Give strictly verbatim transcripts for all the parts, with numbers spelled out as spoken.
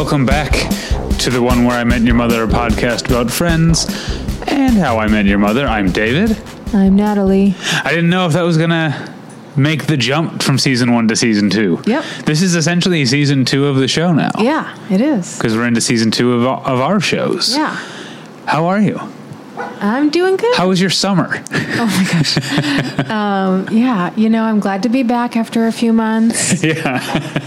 Welcome back to the One Where I Met Your Mother, a podcast about friends and how I met your mother. I'm David. I'm Natalie. I didn't know if that was going to make the jump from season one to season two. Yep. This is essentially season two of the show now. Yeah, it is. Because we're into season two of, of our shows. Yeah. How are you? I'm doing good. How was your summer? Oh my gosh. um, yeah, you know, I'm glad to be back after a few months. Yeah.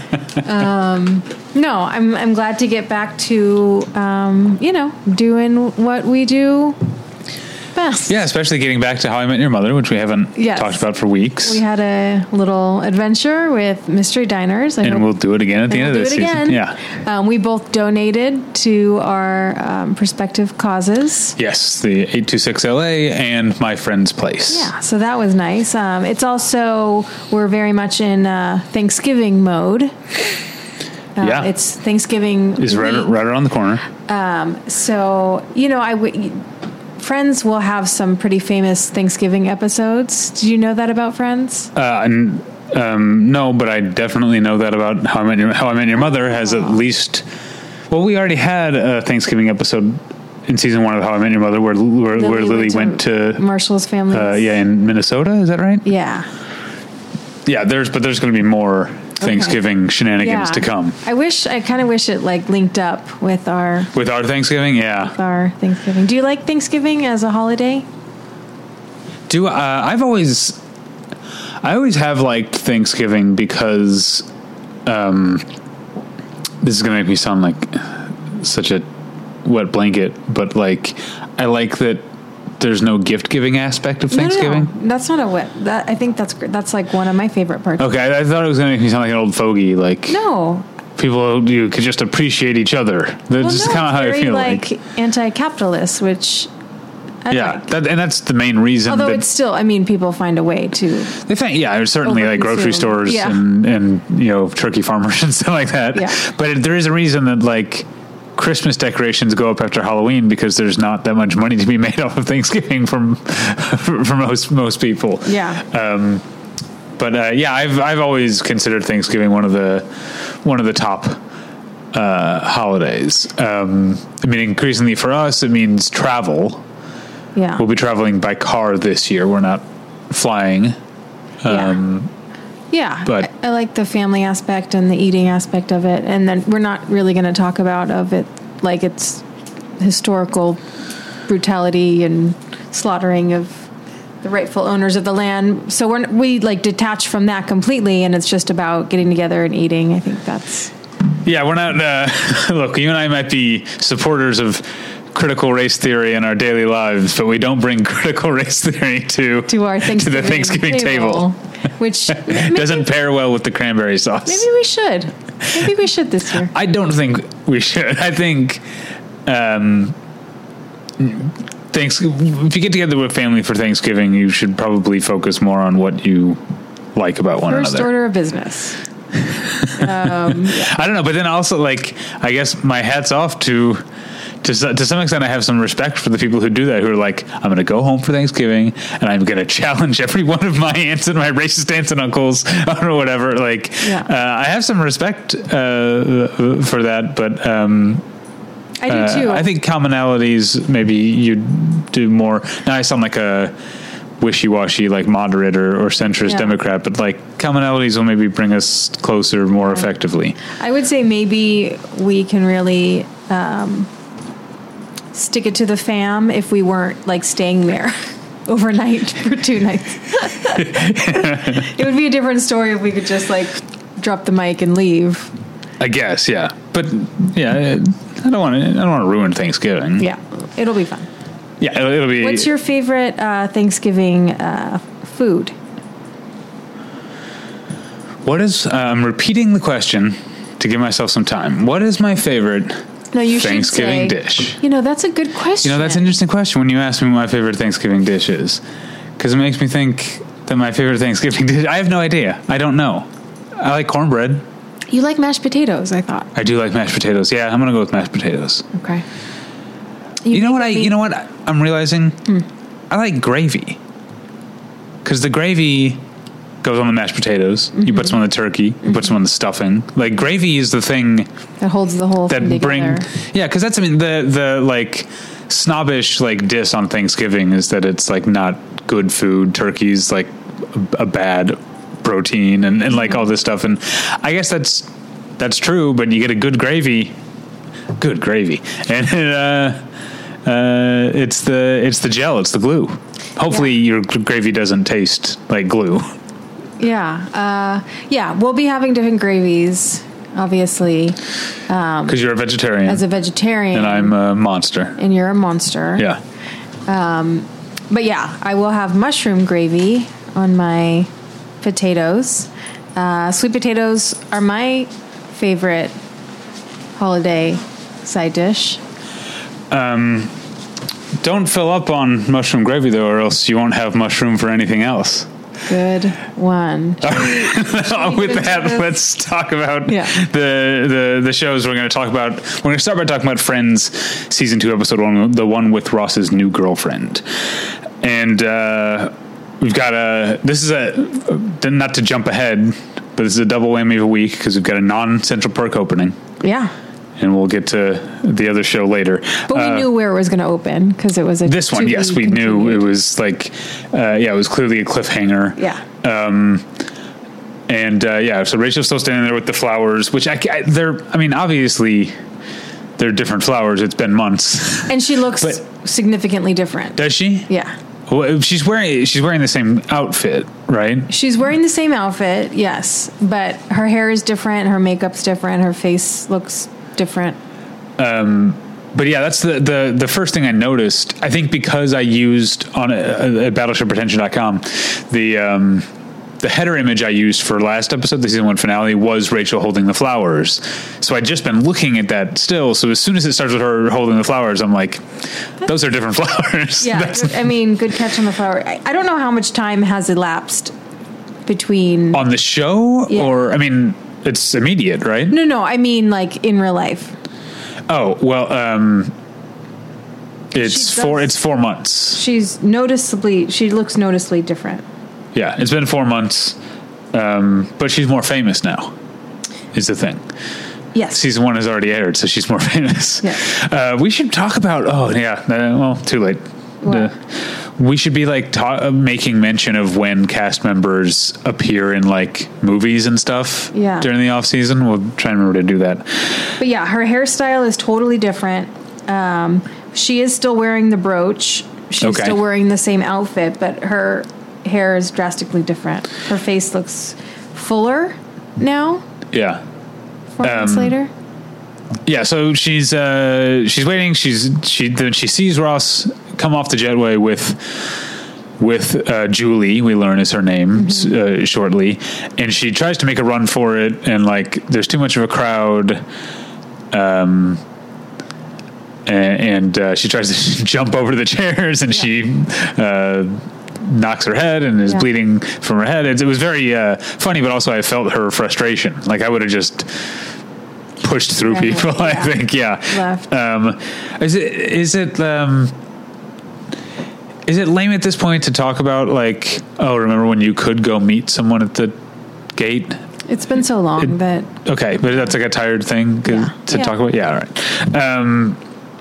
um, no, I'm I'm glad to get back to, um, you know, doing what we do best. Yeah, especially getting back to How I Met Your Mother, which we haven't yes. talked about for weeks. We had a little adventure with Mystery Diners. I and hope, we'll do it again at the end we'll of this do it season. Again. Yeah. Um, we both donated to our um, respective causes. Yes, the eight two six L A and My Friend's Place. Yeah, so that was nice. Um, it's also, we're very much in uh, Thanksgiving mode. Uh, yeah. It's Thanksgiving. Is right, right around the corner. Um, so, you know, I w- Friends will have some pretty famous Thanksgiving episodes. Did you know that about Friends? Uh, and, um, no, but I definitely know that about How I Met Your, How I Met Your Mother has at least, well, we already had a Thanksgiving episode in season one of How I Met Your Mother where, where Lily, where Lily went to, went to Marshall's family. Uh, yeah, in Minnesota. Is that right? Yeah. Yeah, there's, but there's going to be more Thanksgiving okay. shenanigans yeah. to come. I wish, I kind of wish it like linked up with our... With our Thanksgiving, yeah. With our Thanksgiving. Do you like Thanksgiving as a holiday? Do, uh, I've always, I always have liked Thanksgiving because, um, this is going to make me sound like such a wet blanket, but like, I like that there's no gift giving aspect of Thanksgiving. No, no, no. That's not a wet. That I think that's that's like one of my favorite parts. Okay, I, I thought it was going to make me sound like an old fogey. Like no, people you could just appreciate each other. That's well, just no, kind of how I feel. Like, like anti-capitalist, which I yeah, like. that, and that's the main reason. Although that it's still, I mean, people find a way to. They think, yeah, there's certainly like grocery stores yeah. and and you know turkey farmers and stuff like that. Yeah. But it, there is a reason that like Christmas decorations go up after Halloween because there's not that much money to be made off of Thanksgiving from for, for most most people. Yeah. Um, but uh, yeah, I've I've always considered Thanksgiving one of the one of the top uh, holidays. Um, I mean, increasingly for us, it means travel. Yeah. We'll be traveling by car this year. We're not flying. Um, yeah. Yeah, but I, I like the family aspect and the eating aspect of it, and then we're not really going to talk about of it like it's historical brutality and slaughtering of the rightful owners of the land. So we're we like detach from that completely, and it's just about getting together and eating. I think that's yeah. We're not. Uh, look, you and I might be supporters of critical race theory in our daily lives, but we don't bring critical race theory to to our Thanksgiving, to the Thanksgiving table, table which doesn't pair well with the cranberry sauce. Maybe we should. Maybe we should this year. I don't think we should. I think um, thanks. If you get together with family for Thanksgiving, you should probably focus more on what you like about one First another. First order of business. um, yeah. I don't know, but then also like I guess my hat's off to. To, to some extent, I have some respect for the people who do that, who are like, I'm going to go home for Thanksgiving, and I'm going to challenge every one of my aunts and my racist aunts and uncles, or whatever. Like, yeah. uh, I have some respect uh, for that, but um, I do uh, too. I think commonalities, maybe you do more. Now I sound like a wishy-washy, like moderate or, or centrist yeah. Democrat, but like commonalities will maybe bring us closer more yeah. effectively. I would say maybe we can really... Um, stick it to the fam if we weren't like staying there overnight for two nights. It would be a different story if we could just like drop the mic and leave. I guess, yeah. But yeah, I don't want to. I don't want to ruin Thanksgiving. Yeah, it'll be fun. Yeah, it'll, it'll be. What's your favorite uh, Thanksgiving uh, food? What is? Uh, I'm repeating the question to give myself some time. What is my favorite? No, you Thanksgiving should say, dish. You know, that's a good question. You know, that's an interesting question when you ask me what my favorite Thanksgiving dish is. Because it makes me think that my favorite Thanksgiving dish... I have no idea. I don't know. I like cornbread. You like mashed potatoes, I thought. I do like mashed potatoes. Yeah, I'm going to go with mashed potatoes. Okay. You, you know what I... You know what I'm realizing? Hmm. I like gravy. Because the gravy goes on the mashed potatoes. Mm-hmm. You put some on the turkey. Mm-hmm. You put some on the stuffing. Like gravy is the thing that holds the whole that thing bring. together. Yeah, because that's I mean the the like snobbish like diss on Thanksgiving is that it's like not good food. Turkey's like a, a bad protein and, and like all this stuff. And I guess that's that's true. But you get a good gravy, good gravy, and uh, uh, it's the it's the gel. It's the glue. Hopefully, yeah. your gravy doesn't taste like glue. Yeah, uh, yeah. We'll be having different gravies, obviously. Because um, you're a vegetarian. As a vegetarian. And I'm a monster. And you're a monster. Yeah. Um, but yeah, I will have mushroom gravy on my potatoes. Uh, sweet potatoes are my favorite holiday side dish. Um, don't fill up on mushroom gravy, though, or else you won't have mushroom for anything else. Good one. With that, let's talk about yeah. the, the the shows we're going to talk about. We're going to start by talking about Friends season two, episode one, the one with Ross's new girlfriend, and uh, we've got a. This is a not to jump ahead, but this is a double whammy of a week because we've got a non-Central Perk opening. Yeah. And we'll get to the other show later. But we uh, knew where it was going to open because it was a this one. Yes, we continued. knew it was like, uh, yeah, it was clearly a cliffhanger. Yeah. Um, and uh, yeah, so Rachel's still standing there with the flowers, which I, I they're. I mean, obviously, they're different flowers. It's been months, and she looks but, significantly different. Does she? Yeah. Well, she's wearing she's wearing the same outfit, right? She's wearing the same outfit, yes, but her hair is different, her makeup's different, her face looks different. Um, but yeah, that's the, the, the first thing I noticed. I think because I used on a, at battleship retention dot com, the, um, the header image I used for last episode, the season one finale, was Rachel holding the flowers. So I'd just been looking at that still. So as soon as it starts with her holding the flowers, I'm like, those are different flowers. Yeah. Good, I mean, good catch on the flower. I, I don't know how much time has elapsed between on the show yeah. or, I mean, it's immediate, right? No, no. I mean, like in real life. Oh well, um, it's four. It's four months. She's noticeably. She looks noticeably different. Yeah, it's been four months, um, but she's more famous now. Is the thing. Yes. Season one has already aired, so she's more famous. Yeah. Uh, we should talk about. Oh yeah. Uh, well, too late. Uh, we should be like ta- making mention of when cast members appear in like movies and stuff yeah. during the off season. We'll try and remember to do that. But yeah, her hairstyle is totally different. Um, she is still wearing the brooch. She's okay. still wearing the same outfit, but her hair is drastically different. Her face looks fuller now. Yeah. Four months um, later. Yeah, so she's uh, she's waiting. She's she then she sees Ross come off the jetway with with uh, Julie. We learn is her name mm-hmm. uh, shortly, and she tries to make a run for it. And like, there's too much of a crowd, um, and, and uh, she tries to jump over the chairs, and yeah. she uh, knocks her head and is yeah. bleeding from her head. It, it was very uh, funny, but also I felt her frustration. Like I would have just pushed through yeah, people. Yeah. I think, yeah. Left. Um, is it is it um, is it lame at this point to talk about like, oh, remember when you could go meet someone at the gate? It's been so long it, that okay, but that's like a tired thing yeah. to yeah. talk about. Yeah, all right. Um,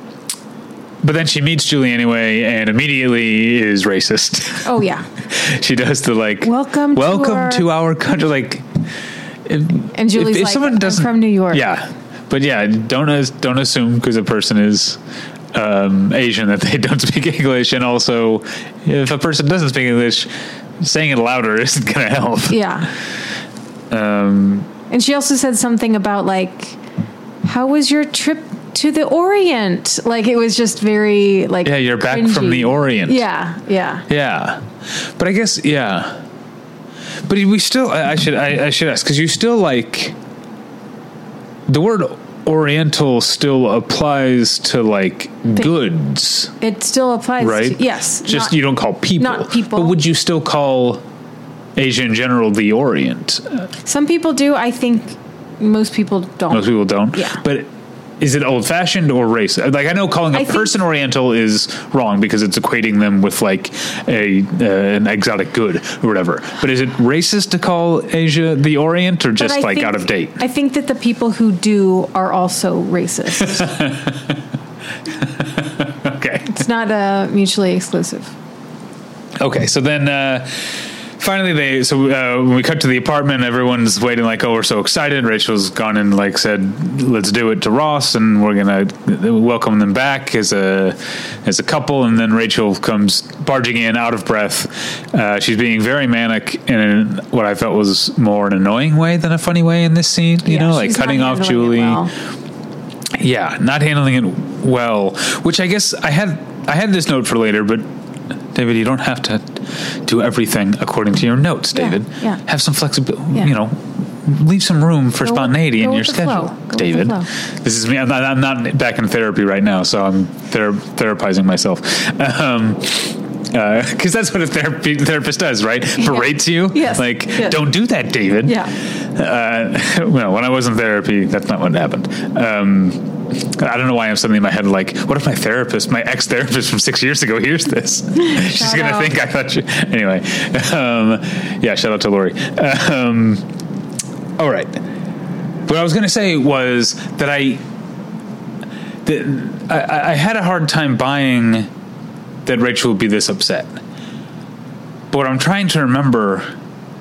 but then she meets Julie anyway, and immediately is racist. Oh yeah, she does the like, welcome, welcome to our, to our country, like. If, and Julie's if, if like, someone I'm doesn't, from New York. Yeah, but yeah, don't don't assume because a person is um, Asian that they don't speak English, and also if a person doesn't speak English, saying it louder isn't going to help. Yeah. Um, and she also said something about like, how was your trip to the Orient? Like it was just very like, yeah, you're back cringy. from the Orient. Yeah, yeah, yeah. But I guess yeah. But we still, I should, I, I should ask, because you still like, the word Oriental still applies to like goods. It still applies, right? To, yes. Just not, you don't call people. Not people. But would you still call Asia in general the Orient? Some people do. I think most people don't. Most people don't. Yeah. But is it old-fashioned or racist? Like, I know calling a I think- person Oriental is wrong because it's equating them with like a uh, an exotic good or whatever. But is it racist to call Asia the Orient, or But just I like think- out of date? I think that the people who do are also racist. Okay. It's not uh, mutually exclusive. Okay, so then uh, finally they, so uh, when we cut to the apartment, everyone's waiting like, oh, we're so excited. Rachel's gone and like said, let's do it to Ross, and we're going to welcome them back as a as a couple. And then Rachel comes barging in out of breath. Uh, she's being very manic in what I felt was more an annoying way than a funny way in this scene, you Yeah, know, like she's not cutting off handling Julie. it well. Yeah, not handling it well, which I guess I had I had this note for later, but David, you don't have to do everything according to your notes, Yeah, David. yeah. Have some flexibility, Yeah. you know, leave some room for Go with- spontaneity go in your with the schedule, flow. Go with the David. flow. This is me. I'm not, I'm not back in therapy right now, so I'm ther- therapizing myself. Um, because that's what a therapy, therapist does, right? Berates you. Yes. Like, Yes. don't do that, David. Yeah. Uh, well, when I was in therapy, that's not what happened. Um, I don't know why I'm suddenly in my head like, what if my therapist, my ex-therapist from six years ago hears this? She's Shout going to out. think I thought you... Anyway. Um, yeah, shout out to Lori. Um, all right. What I was going to say was that I, that I... I had a hard time buying that Rachel would be this upset. But what I'm trying to remember...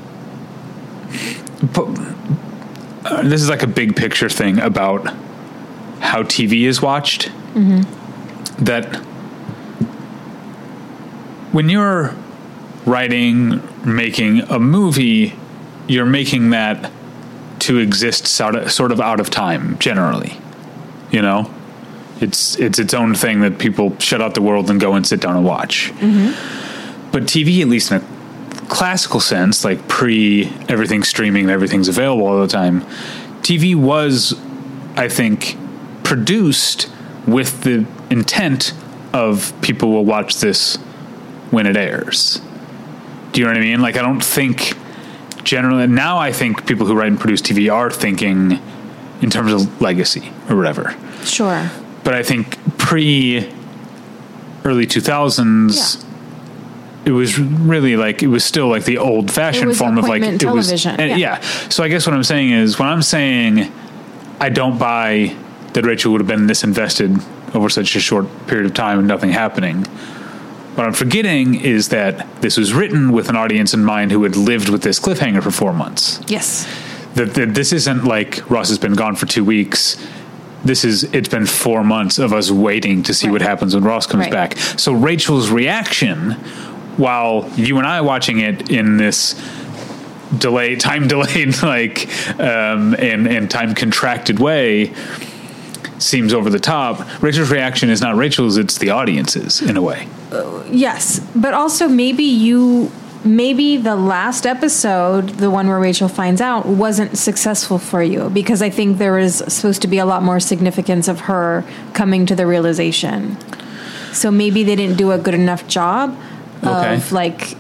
But, uh, this is like a big picture thing about how T V is watched. Mm-hmm. That when you're writing, making a movie, you're making that to exist sort of, sort of out of time, generally. You know? It's it's its own thing that people shut out the world and go and sit down and watch. Mm-hmm. But T V, at least in a classical sense, like pre everything streaming, everything's available all the time, T V was, I think, produced with the intent of people will watch this when it airs. Do you know what I mean? Like, I don't think generally, now I think people who write and produce T V are thinking in terms of legacy or whatever. Sure. But I think pre early two thousands, Yeah. it was really like, it was still like the old It fashioned was form of like, appointment it was, television, and yeah. yeah. So I guess what I'm saying is, when I'm saying I don't buy that Rachel would have been this invested over such a short period of time and nothing happening, what I'm forgetting is that this was written with an audience in mind who had lived with this cliffhanger for four months. Yes. That, that this isn't like Ross has been gone for two weeks. This is, it's been four months of us waiting to see Right. what happens when Ross comes Right. back. So Rachel's reaction, while you and I watching it in this delay, time delayed, like, um, and, and time contracted way, seems over the top. Rachel's reaction is not Rachel's, it's the audience's in a way. Yes, but also maybe you maybe the last episode, the one where Rachel finds out, wasn't successful for you, because I think there is supposed to be a lot more significance of her coming to the realization. So maybe they didn't do a good enough job Okay. of like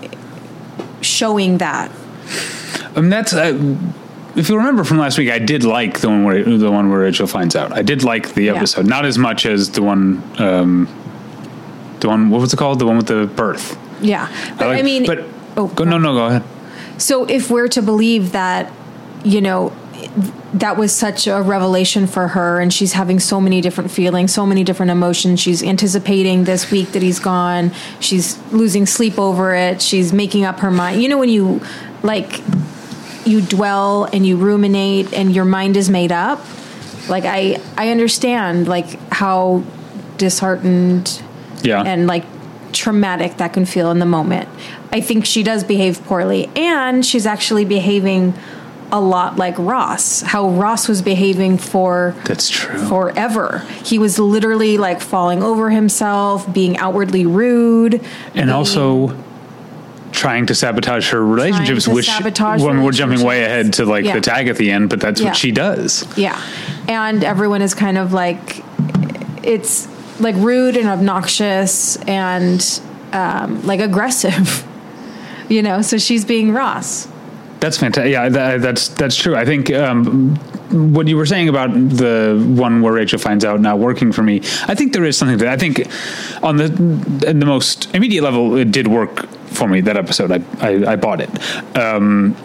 showing that. I mean, that's uh, if you remember from last week, I did like the one where the one where Rachel finds out. I did like the Yeah. episode, not as much as the one, um, the one what was it called? The one with the birth. Yeah, but I, like- mean, but oh go, no, no, go ahead. So if we're to believe that, you know, that was such a revelation for her, and she's having so many different feelings, so many different emotions. She's anticipating this week that he's gone. She's losing sleep over it. She's making up her mind. You know, when you like you dwell and you ruminate and your mind is made up. Like I, I understand like how disheartened Yeah, and like traumatic that can feel in the moment. I think she does behave poorly, and she's actually behaving a lot like Ross, how Ross was behaving for that's true. forever. He was literally like falling over himself, being outwardly rude, and being- also trying to sabotage her relationships, to which sabotage when we're jumping way relationships. ahead to like Yeah. the tag at the end, but that's Yeah. what she does. yeah. And everyone is kind of like, it's like rude and obnoxious and um, like aggressive, you know. So she's being Ross. That's fantastic. Yeah, that, that's that's true. I think um, what you were saying about the one where Rachel finds out not working for me, I think there is something to that. I think on the in the most immediate level, it did work for me, that episode. I, I, I bought it. Um,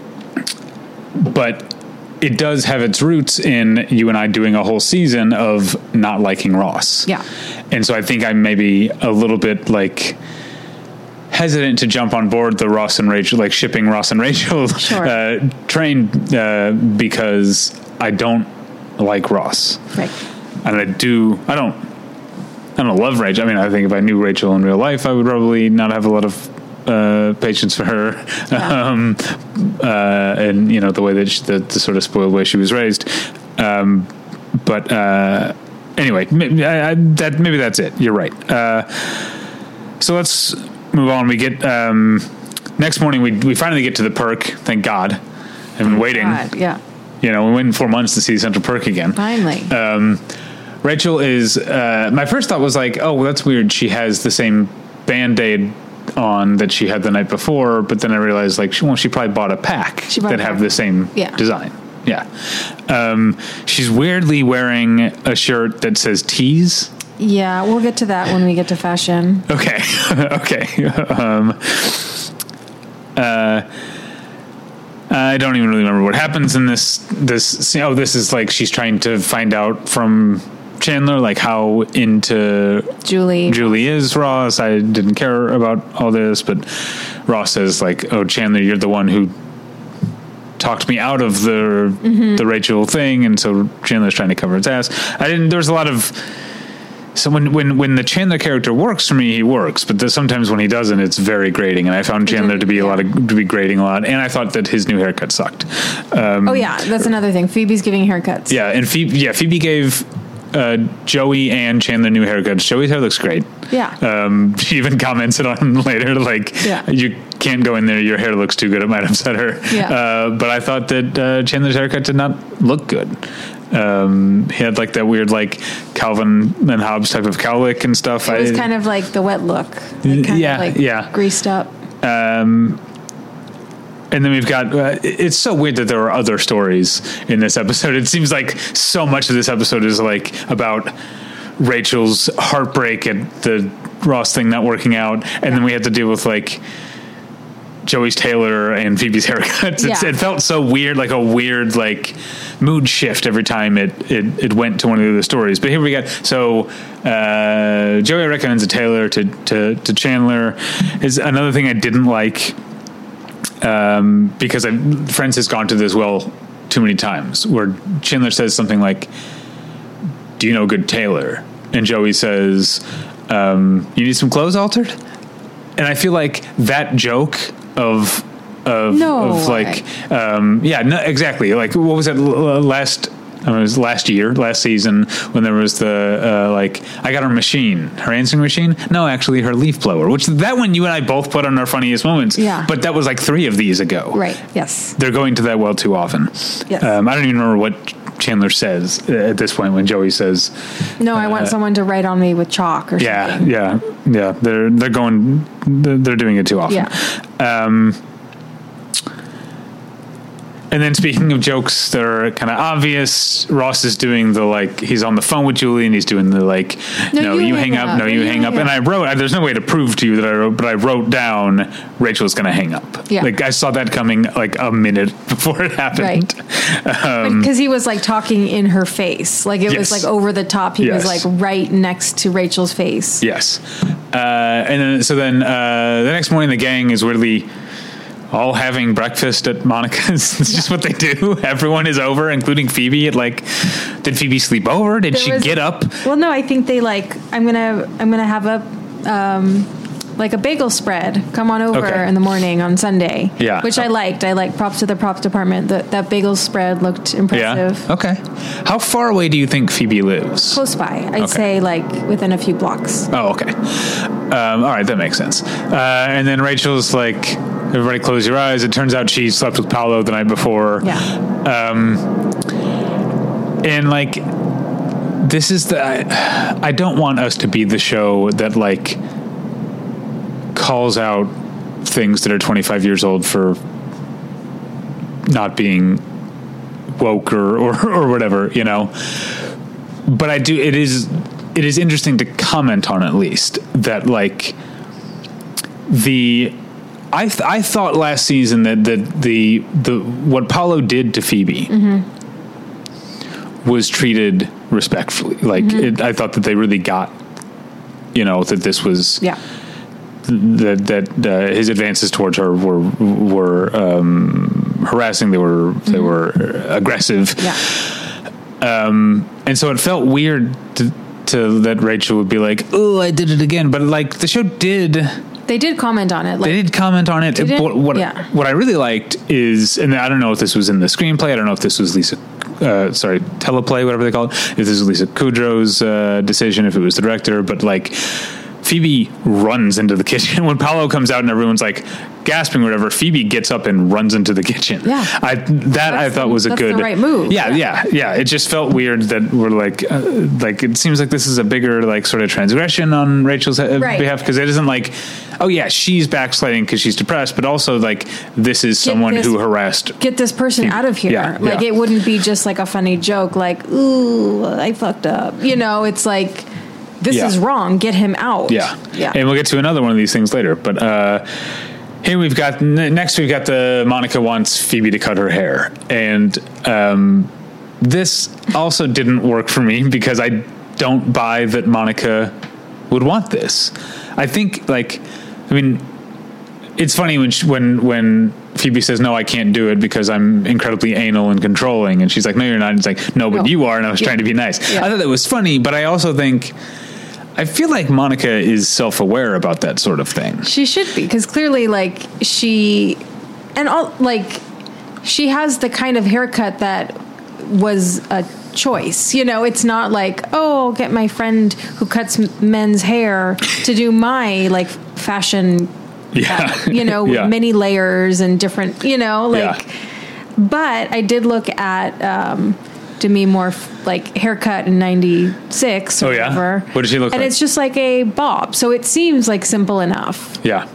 but it does have its roots in you and I doing a whole season of not liking Ross. Yeah. And so I think I'm maybe a little bit like hesitant to jump on board the Ross and Rachel, like shipping Ross and Rachel Sure. uh, train uh, because I don't like Ross. Right. And I do, I don't, I don't love Rachel. I mean, I think if I knew Rachel in real life, I would probably not have a lot of uh, patience for her. Yeah. Um, uh, and, you know, the way that she, the, the sort of spoiled way she was raised. Um, but uh, anyway, maybe, I, I, that, maybe that's it. You're right. Uh, so let's move on. We get, um, next morning, we we finally get to the perk. Thank God. I've been waiting. God, yeah. You know, we waited four months to see Central Perk again. Finally. Um, Rachel is, uh, my first thought was like, oh, well, that's weird. She has the same Band-Aid on that she had the night before, but then I realized like, she, well, she probably bought a pack She bought that a have pack. the same Yeah. design. Yeah. Um, she's weirdly wearing a shirt that says tease. Yeah, we'll get to that when we get to fashion. Okay. okay. Um, uh, I don't even really remember what happens in this, this, scene. Oh, this is like, she's trying to find out from Chandler, like how into Julie. Julie is Ross. I didn't care about all this, but Ross says like, oh, Chandler, you're the one who talked me out of the, Mm-hmm. the Rachel thing. And so Chandler's trying to cover his ass. I didn't, there's a lot of, so when, when, when the Chandler character works for me, he works, but there's sometimes when he doesn't, it's very grating. And I found Chandler to be a lot of, to be grating a lot. And I thought that his new haircut sucked. Um, Oh, yeah, that's another thing. Phoebe's giving haircuts. yeah. And Phoebe, yeah, Phoebe gave, uh, Joey and Chandler new haircuts. Joey's hair looks great. Yeah. Um, she even commented on later, like, Yeah. you can't go in there. Your hair looks too good. It might upset her. Yeah. Uh, but I thought that, uh, Chandler's haircut did not look good. Um, he had like that weird, like Calvin and Hobbes type of cowlick and stuff. It was I, kind of like the wet look. Like kind Yeah, of like yeah. greased up. Um, and then we've got, uh, it's so weird that there are other stories in this episode. It seems like so much of this episode is like about Rachel's heartbreak at the Ross thing not working out. And then we had to deal with like Joey's tailor and Phoebe's haircuts. It's, Yeah. It felt so weird, like a weird like mood shift every time it, it, it went to one of the other stories. But here we got, so uh, Joey recommends a tailor to, to, to Chandler. Is another thing I didn't like, um, because I, Friends has gone to this well too many times, where Chandler says something like, do you know a good tailor? And Joey says, um, you need some clothes altered? And I feel like that joke of of, No of like um, yeah, no, exactly. Like what was it l- last? I mean, it was last year, last season, when there was the uh, like I got her machine, her answering machine. No, actually, her leaf blower. Which that one you and I both put on our funniest moments. Yeah. But that was like three of these ago. Right. Yes. They're going to that well too often. Yes. Um, I don't even remember what Chandler says at this point when Joey says, No, I want someone to write on me with chalk or yeah, something. yeah, yeah. They're they're going. They're, they're doing it too often. Yeah. Um, and then speaking of jokes that are kind of obvious, Ross is doing the like he's on the phone with Julie and he's doing the like no, No, you, you hang hang up, up. no you hang up. And I wrote there's no way to prove to you that I wrote, but I wrote down Rachel's going to hang up. Yeah. Like I saw that coming like a minute before it happened. Um, Because he was like talking in her face. Like it Yes. was like over the top. He Yes. was like right next to Rachel's face. Yes. Uh, and then, so then uh, the next morning, the gang is weirdly all having breakfast at Monica's. It's just what they do. Everyone is over, including Phoebe. At like, did Phoebe sleep over? Did There she was- get up? Well, no, I think they like. I'm gonna. I'm gonna have a. Um, like a bagel spread. Come on over Okay. in the morning on Sunday. Yeah. Which I liked. I like props to the props department. That that bagel spread looked impressive. Yeah. Okay. How far away do you think Phoebe lives? Close by. I'd Okay. say like within a few blocks. Oh, okay. Um, all right, that makes sense. Uh, and then Rachel's like, everybody close your eyes. It turns out she slept with Paolo the night before. Yeah. And like, this is the, I, I don't want us to be the show that like calls out things that are twenty-five years old for not being woke or, or or whatever, you know. But I do. It is it is interesting to comment on, at least, that like the. I th- I thought last season that, that the the what Paulo did to Phoebe mm-hmm. was treated respectfully. Like mm-hmm. it, I thought that they really got, you know, that this was yeah. that that uh, his advances towards her were were um, harassing. They were mm-hmm. they were aggressive. Yeah. Um, and so it felt weird to, to that Rachel would be like, "Oh, I did it again," but like the show did. They did comment on it. Like, they did comment on it. Did, what what, yeah. what I really liked is, and I don't know if this was in the screenplay. I don't know if this was Lisa, uh, sorry, teleplay, whatever they call it. If this was Lisa Kudrow's uh, decision, if it was the director, but like Phoebe runs into the kitchen when Paulo comes out and everyone's like gasping or whatever. Phoebe gets up and runs into the kitchen. Yeah, I that that's I thought was the, a good the right move. Yeah, yeah, yeah, yeah. It just felt weird that we're like, uh, like it seems like this is a bigger like sort of transgression on Rachel's right. behalf, because it isn't like, oh yeah, she's backsliding because she's depressed, but also like this is get someone this, who harassed. Get this person Phoebe. out of here. Yeah, like yeah. it wouldn't be just like a funny joke, like ooh, I fucked up. You know, it's like. This yeah. is wrong. Get him out. Yeah. Yeah. And we'll get to another one of these things later. But uh, here we've got, next we've got the Monica wants Phoebe to cut her hair. And um, this also didn't work for me because I don't buy that Monica would want this. I think, like, I mean, it's funny when she, when when Phoebe says, no, I can't do it because I'm incredibly anal and controlling. And she's like, no, you're not. And it's like, no, but no. you are. And I was yeah. trying to be nice. Yeah. I thought that was funny, but I also think... I feel like Monica is self-aware about that sort of thing. She should be, because clearly, like, she... And, all like, she has the kind of haircut that was a choice. You know, it's not like, oh, I'll get my friend who cuts men's hair to do my, like, fashion... Yeah. Cut, you know, yeah. many layers and different, you know, like... Yeah. But I did look at... Um, Demi Moore, like, haircut in ninety-six or oh, yeah? whatever. What did she look and like? And it's just like a bob. So it seems like simple enough. Yeah.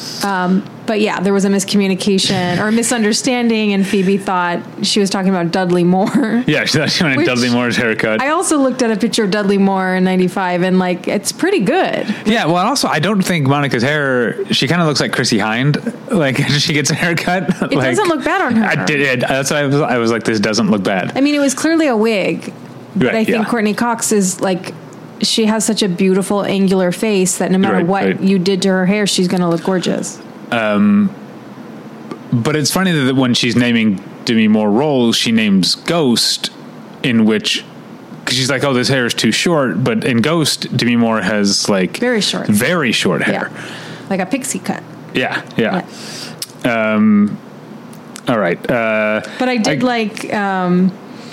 Um, but yeah, there was a miscommunication or a misunderstanding, and Phoebe thought she was talking about Dudley Moore. Yeah, she thought she wanted Dudley Moore's haircut. I also looked at a picture of Dudley Moore in ninety-five, and like, it's pretty good. Yeah, well, also, I don't think Monica's hair, she kind of looks like Chrissy Hind. Like, she gets a haircut. It like, doesn't look bad on her. I did. That's why I was, I was like, this doesn't look bad. I mean, it was clearly a wig, but right, I think yeah. Courtney Cox is like, she has such a beautiful angular face that no matter right, what right. you did to her hair, she's going to look gorgeous. Um, but it's funny that when she's naming Demi Moore roles, she names Ghost, in which, because she's like, oh, this hair is too short. But in Ghost, Demi Moore has like very short, very short hair, yeah. like a pixie cut. Yeah, yeah. yeah. Um, all right. Uh, but I did I, like um,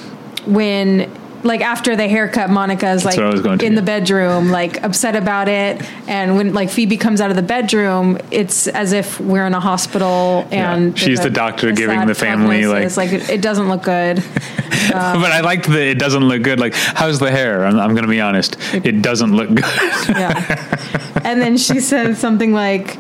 when. Like after the haircut, Monica's like in to, the bedroom, like upset about it. And when like Phoebe comes out of the bedroom, it's as if we're in a hospital and yeah. she's the a, doctor a giving the family like, like it, it doesn't look good. Um, but I liked that it doesn't look good. Like, how's the hair? I'm, I'm going to be honest. It doesn't look good. Yeah. And then she said something like,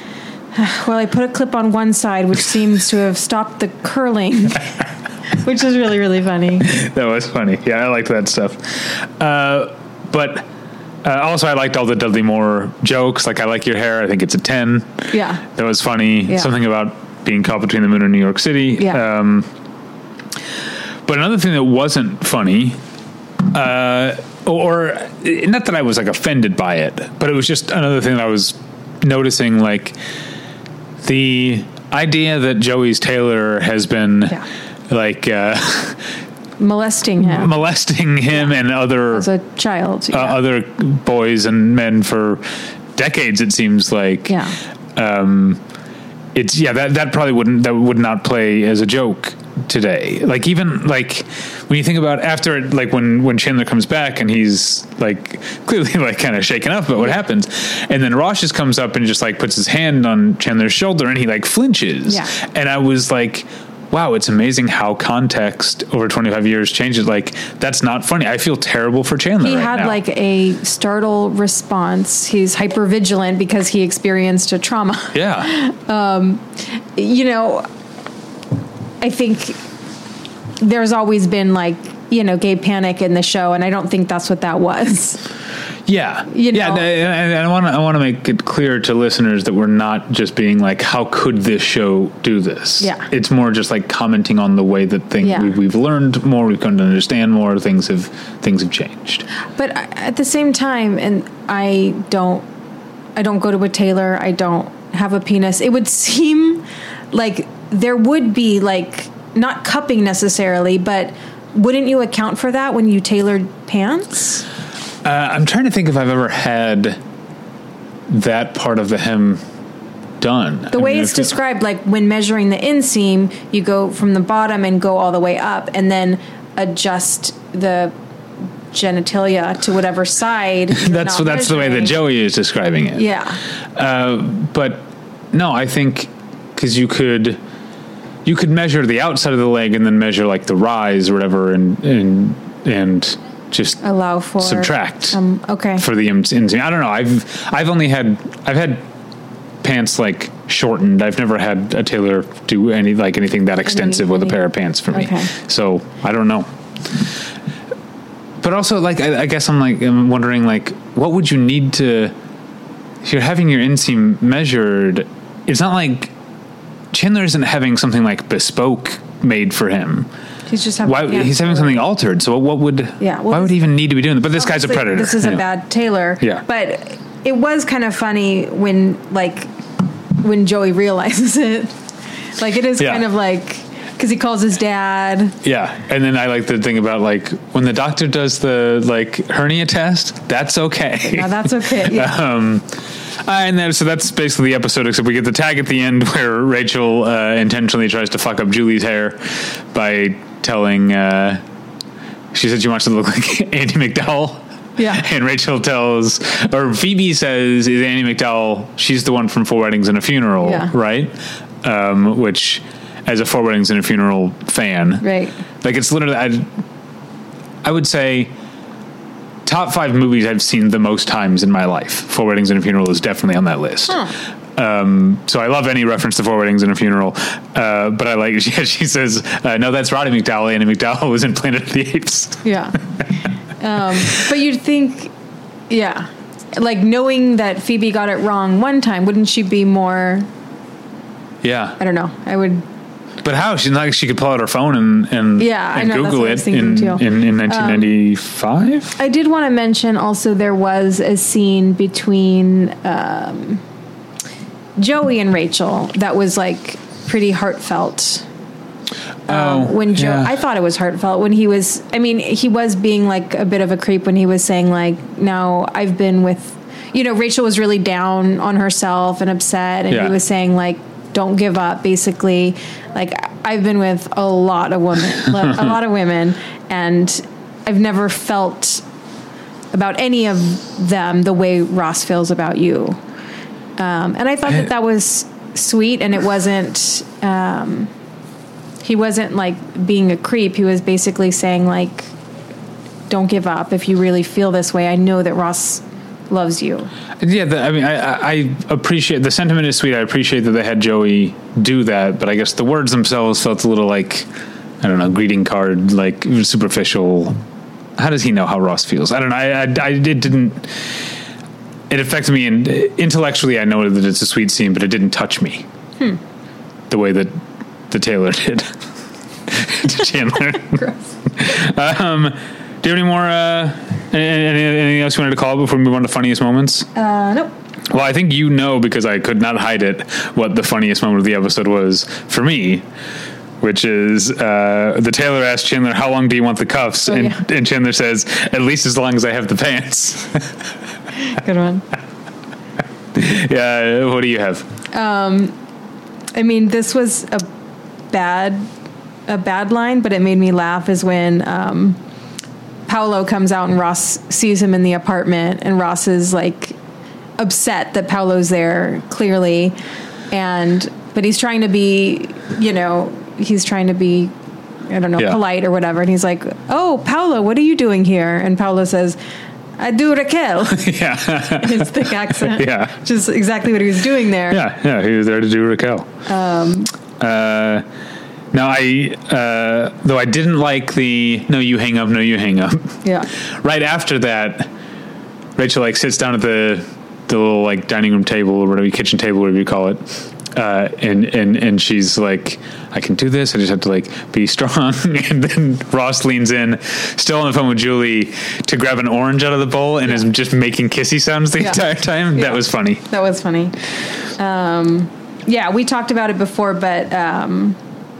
well, I put a clip on one side, which seems to have stopped the curling. Which is really, really funny. That was funny. Yeah, I liked that stuff. Uh, but uh, also, I liked all the Dudley Moore jokes. Like, I like your hair. I think it's a ten. Yeah. That was funny. Yeah. Something about being caught between the moon and New York City. Yeah. Um, but another thing that wasn't funny, uh, or not that I was like offended by it, but it was just another thing that I was noticing, like the idea that Joey's Taylor has been. Yeah. Like uh, molesting him, molesting him, yeah. and other as a child, yeah. uh, other boys and men for decades. It seems like, yeah. Um, it's yeah that that probably wouldn't that would not play as a joke today. Like even like when you think about after it, like when when Chandler comes back and he's like clearly like kind of shaken up about what happens, and then Ross just comes up and just like puts his hand on Chandler's shoulder and he like flinches, yeah. and I was like. Wow, it's amazing how context over twenty-five years changes. Like, that's not funny. I feel terrible for Chandler. He right had now. like a startled response. He's hyper vigilant because he experienced a trauma. Yeah. um, you know, I think there's always been like, you know, gay panic in the show, and I don't think that's what that was. Yeah, You know? yeah, and I want to I want to make it clear to listeners that we're not just being like, how could this show do this? Yeah. It's more just like commenting on the way that things Yeah. we, we've learned more, we've come to understand more, things have things have changed. But at the same time, and I don't, I don't go to a tailor. I don't have a penis. It would seem like there would be like not cupping necessarily, but wouldn't you account for that when you tailored pants? Uh, I'm trying to think if I've ever had that part of the hem done. The I way mean, it's if it- described, like when measuring the inseam, you go from the bottom and go all the way up, and then adjust the genitalia to whatever side. you're That's not that's the way that measuring. Joey is describing it. Yeah. Uh, but no, I think because you could you could measure the outside of the leg and then measure like the rise or whatever, and and and just Allow for subtract Um, okay. for the inseam. I don't know. I've I've only had I've had pants like shortened. I've never had a tailor do any like anything that extensive with a any- pair of pants for me. Okay. So I don't know. But also, like, I, I guess I'm like I'm wondering, like, what would you need to? If you're having your inseam measured, it's not like Chandler isn't having something like bespoke made for him. He's just having Why pants he's having for- something altered? So what would? Yeah, well, why would this- he even need to be doing that? But this guy's a Obviously, predator. This is Yeah. a bad tailor. Yeah. But it was kind of funny when, like, when Joey realizes it. Like, it is Yeah. kind of like, because he calls his dad. Yeah, and then I like the thing about like when the doctor does the like hernia test. That's okay. Now that's okay. Yeah. Um, uh, and then, so that's basically the episode, except we get the tag at the end where Rachel uh, intentionally tries to fuck up Julie's hair by telling, uh, she said she wants to look like Andie MacDowell. Yeah. And Rachel tells, or Phoebe says, is Andie MacDowell, she's the one from Four Weddings and a Funeral, Yeah. right? Um, which, as a Four Weddings and a Funeral fan, Right. like it's literally, I, I would say, top five movies I've seen the most times in my life. Four Weddings and a Funeral is definitely on that list. Huh. Um, so I love any reference to Four Weddings and a Funeral. Uh, but I like, she, she says, uh, no, that's Roddy McDowell. Andy McDowell was in Planet of the Apes. Yeah. um, but you'd think, yeah. Like, knowing that Phoebe got it wrong one time, wouldn't she be more, Yeah. I don't know, I would, But how? She's not like she could pull out her phone and, and, Yeah, I and know, that's Google what I was it in, thinking, too. in, in nineteen ninety-five? I did want to mention also there was a scene between um, Joey and Rachel that was like pretty heartfelt. Um, Oh, when Joe, yeah. I thought it was heartfelt when he was. I mean, he was being like a bit of a creep when he was saying like, "Now I've been with," you know, Rachel was really down on herself and upset, and Yeah. he was saying like, "Don't give up." Basically, like I've been with a lot of women, a lot of women, and I've never felt about any of them the way Ross feels about you. Um, and I thought that that was sweet, and it wasn't. Um, he wasn't like being a creep. He was basically saying like, "Don't give up. If you really feel this way, I know that Ross loves you." Yeah, the, I mean, I, I I appreciate the sentiment is sweet. I appreciate that they had Joey do that, but I guess the words themselves felt a little like, I don't know, greeting card, like superficial. How does he know how Ross feels? I don't know. I, I, I it didn't. It affected me, and intellectually, I know that it's a sweet scene, but it didn't touch me Hmm. the way that the tailor did to Chandler. um, do you have any more? Uh, any, anything else you wanted to call before we move on to funniest moments? Uh, nope. Well, I think you know, because I could not hide it, what the funniest moment of the episode was for me, which is uh, the tailor asked Chandler, "How long do you want the cuffs?" Oh, and, yeah. and Chandler says, "At least as long as I have the pants." Good one. Yeah, what do you have? I mean, this was a bad, a bad line, but it made me laugh. Is when um, Paolo comes out and Ross sees him in the apartment, and Ross is like upset that Paolo's there, clearly, and but he's trying to be, you know, he's trying to be, I don't know, Yeah. polite or whatever, and he's like, "Oh, Paolo, what are you doing here?" And Paolo says, "I do Raquel." Yeah, His thick accent. Yeah. Which is exactly what he was doing there. yeah, yeah. He was there to do Raquel. Um, uh, Now, I, uh, though I didn't like the, no, you hang up, no, you hang up. Yeah. Right after that, Rachel, like, sits down at the, the little, like, dining room table or whatever, kitchen table, whatever you call it. Uh, and, and, and she's like, I can do this. I just have to, like, be strong. And then Ross leans in, still on the phone with Julie, to grab an orange out of the bowl and yeah. is just making kissy sounds the yeah. entire time. Yeah. That was funny. That was funny. Um, yeah, we talked about it before, but um,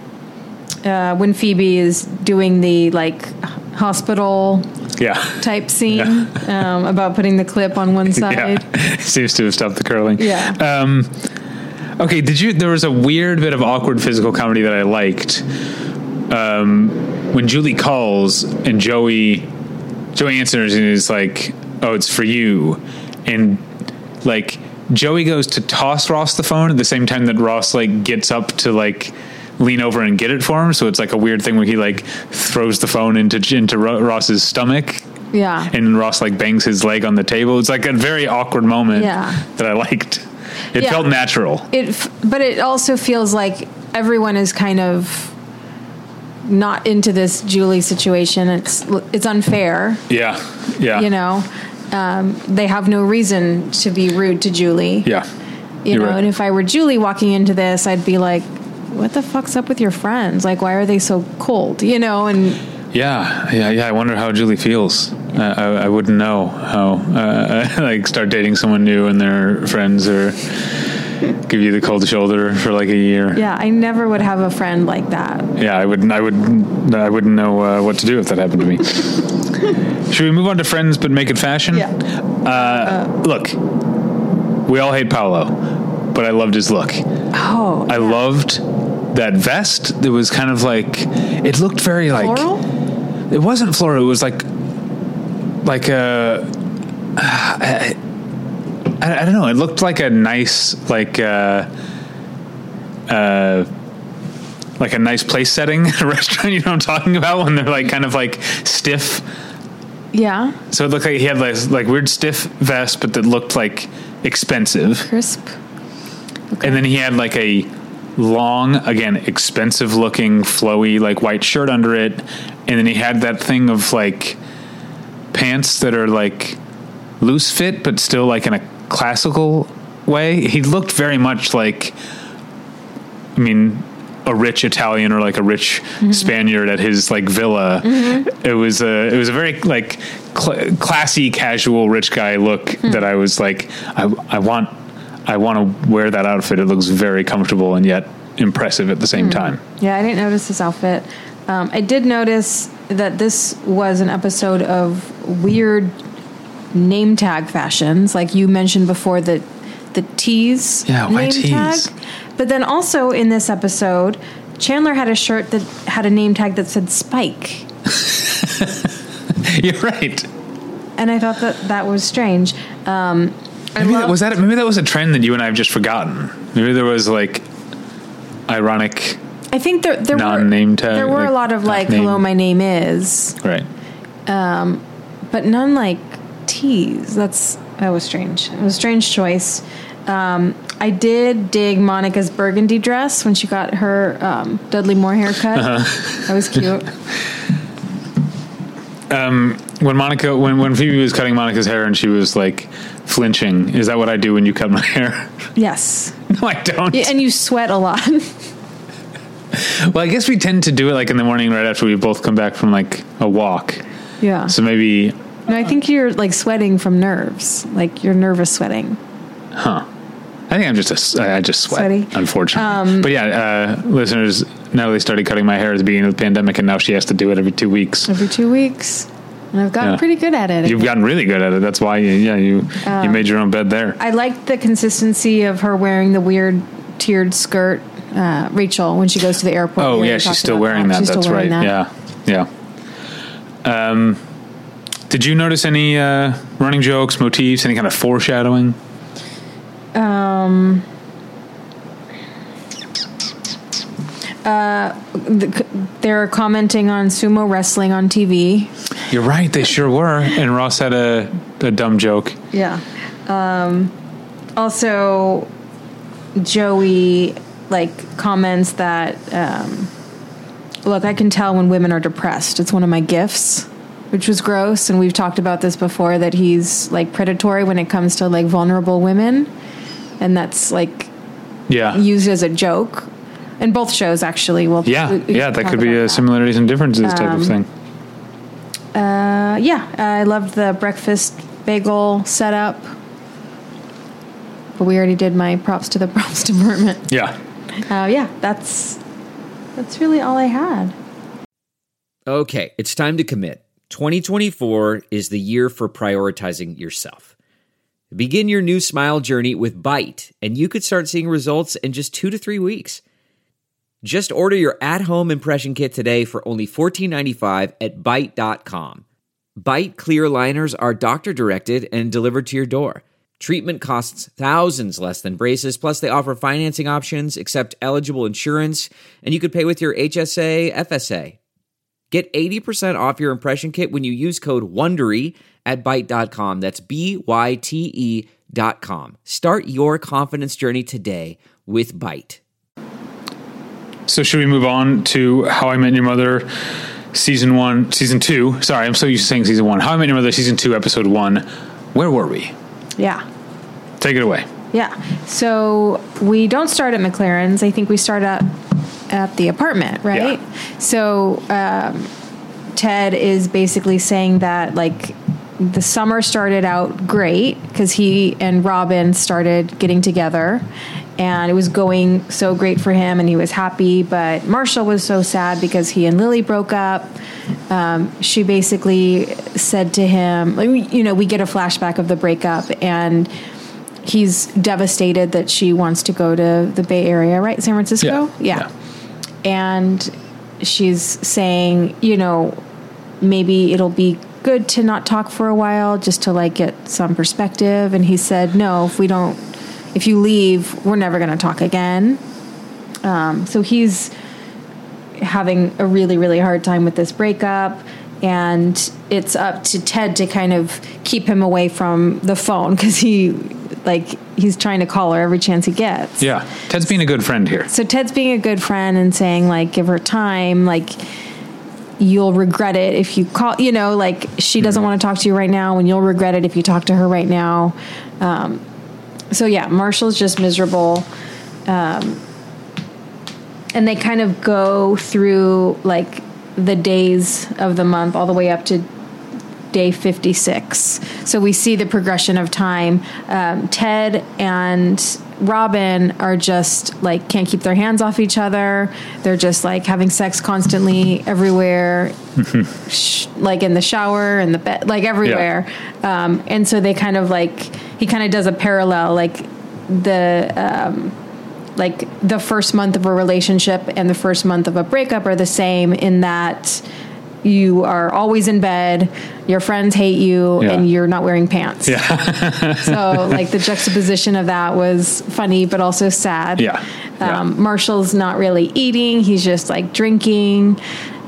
uh, when Phoebe is doing the, like, hospital yeah. type scene yeah. um, about putting the clip on one side. Yeah. Seems to have stopped the curling. Yeah. Um, okay, did you, there was a weird bit of awkward physical comedy that I liked. Um, when Julie calls and Joey, Joey answers and is like, oh, it's for you. And, like, Joey goes to toss Ross the phone at the same time that Ross, like, gets up to, like, lean over and get it for him. So it's like a weird thing where he, like, throws the phone into into Ross's stomach. Yeah. And Ross, like, bangs his leg on the table. It's like a very awkward moment yeah. that I liked. It yeah. felt natural. It, but it also feels like everyone is kind of not into this Julie situation. It's it's unfair. Yeah. Yeah. You know, um, they have no reason to be rude to Julie. Yeah. You You're know, right. and if I were Julie walking into this, I'd be like, what the fuck's up with your friends? Like, why are they so cold? You know, and yeah, yeah, yeah. I wonder how Julie feels. Uh, I, I wouldn't know how, uh, like, start dating someone new and their friends or give you the cold shoulder for like a year. Yeah, I never would have a friend like that. Yeah, I wouldn't. I would. I wouldn't know uh, what to do if that happened to me. Should we move on to friends, but make it fashion? Yeah. Uh, uh, look, we all hate Paolo, but I loved his look. Oh, I yeah. loved that vest. It was kind of like, it looked very like floral. It wasn't floral. It was like, like a. I, I, I don't know. It looked like a nice, like, uh, uh, like a nice place setting at a restaurant. You know what I'm talking about? When they're like kind of like stiff. Yeah. So it looked like he had like like weird stiff vest, but that looked like expensive, crisp. Okay. And then he had like a long, again, expensive looking, flowy, like white shirt under it, and then he had that thing of like pants that are like loose fit, but still like in a classical way. He looked very much like, I mean, a rich Italian or like a rich mm-hmm. Spaniard at his like villa. Mm-hmm. It was a it was a very like cl- classy, casual, rich guy look mm-hmm. that I was like, I I want I want to wear that outfit. It looks very comfortable and yet impressive at the same mm-hmm. time. Yeah, I didn't notice this outfit. Um, I did notice that this was an episode of weird name tag fashions, like you mentioned before, the the tees yeah, why name tees? tag. But then also in this episode, Chandler had a shirt that had a name tag that said Spike. You're right. And I thought that that was strange. Um, maybe that was that. Maybe that was a trend that you and I have just forgotten. Maybe there was like ironic. I think there there non-name were tag, there were like, a lot of like name. "Hello, my name is" right, um, but none like tees. That's that was strange. It was a strange choice. Um, I did dig Monica's burgundy dress when she got her um, Dudley Moore haircut. Uh-huh. That was cute. um, when Monica, when when Phoebe was cutting Monica's hair and she was like flinching, is that what I do when you cut my hair? Yes. No, I don't. Yeah, and you sweat a lot. Well, I guess we tend to do it like in the morning right after we both come back from like a walk. Yeah. So maybe. No, I think you're like sweating from nerves. Like you're nervous sweating. Huh. I think I'm just a, I just sweat, Sweaty. unfortunately. Um, but yeah, uh, listeners, Natalie started cutting my hair at the beginning of the pandemic, and now she has to do it every two weeks. Every two weeks. And I've gotten yeah. pretty good at it. You've gotten really good at it. That's why, you, yeah, you um, you made your own bed there. I liked the consistency of her wearing the weird tiered skirt, uh, Rachel, when she goes to the airport. Oh, yeah, she's still wearing that. that. That's right. That. Yeah, yeah. Um, did you notice any uh, running jokes, motifs, any kind of foreshadowing? Um, uh, the, they're commenting on sumo wrestling on T V. You're right, they sure were. And Ross had a, a dumb joke. Yeah. Um, also, Joey like comments that um, look, I can tell when women are depressed. It's one of my gifts, which was gross. And we've talked about this before, that he's like predatory when it comes to like vulnerable women. And that's like yeah. used as a joke. In both shows, actually. We'll, yeah, we, we yeah, that could be a that. similarities and differences type um, of thing. Uh, yeah, I loved the breakfast bagel setup. But we already did my props to the props department. Yeah. Uh, yeah, that's that's really all I had. Okay, it's time to commit. twenty twenty-four is the year for prioritizing yourself. Begin your new smile journey with Byte, and you could start seeing results in just two to three weeks. Just order your at-home impression kit today for only fourteen ninety-five at byte dot com. Byte clear liners are doctor-directed and delivered to your door. Treatment costs thousands less than braces, plus they offer financing options, accept eligible insurance, and you could pay with your H S A, F S A. Get eighty percent off your impression kit when you use code WONDERY at byte dot com. That's B Y T E dot com. Start your confidence journey today with Byte. So should we move on to How I Met Your Mother season one, season two? Sorry, I'm so used to saying season one. How I Met Your Mother season two, episode one. Where were we? Yeah. Take it away. Yeah. So we don't start at McLaren's. I think we start at at the apartment, right? Yeah. So um, Ted is basically saying that like the summer started out great because he and Robin started getting together, and it was going so great for him, and he was happy. But Marshall was so sad because he and Lily broke up. Um, she basically said to him, like, you know, we get a flashback of the breakup, and he's devastated that she wants to go to the Bay Area, right? San Francisco? Yeah. yeah. yeah. And she's saying, you know, maybe it'll be good to not talk for a while just to like get some perspective. And he said, no, if we don't, if you leave, we're never going to talk again. Um, so he's having a really, really hard time with this breakup. And it's up to Ted to kind of keep him away from the phone because he, like, he's trying to call her every chance he gets. Yeah. Ted's being a good friend here. So Ted's being a good friend and saying, like, give her time. Like, you'll regret it if you call, you know, like, she doesn't mm-hmm. want to talk to you right now, and you'll regret it if you talk to her right now. Um, so, yeah, Marshall's just miserable. Um, and they kind of go through, like, the days of the month all the way up to day fifty-six. So we see the progression of time. Um, Ted and Robin are just like can't keep their hands off each other. They're just like having sex constantly everywhere, sh- like in the shower, in the bed, like everywhere. Yeah. Um, and so they kind of like, he kind of does a parallel, like the, um, like the first month of a relationship and the first month of a breakup are the same in that you are always in bed, your friends hate you, yeah. and you're not wearing pants. Yeah. So, like, the juxtaposition of that was funny, but also sad. Yeah. yeah. Um, Marshall's not really eating. He's just, like, drinking.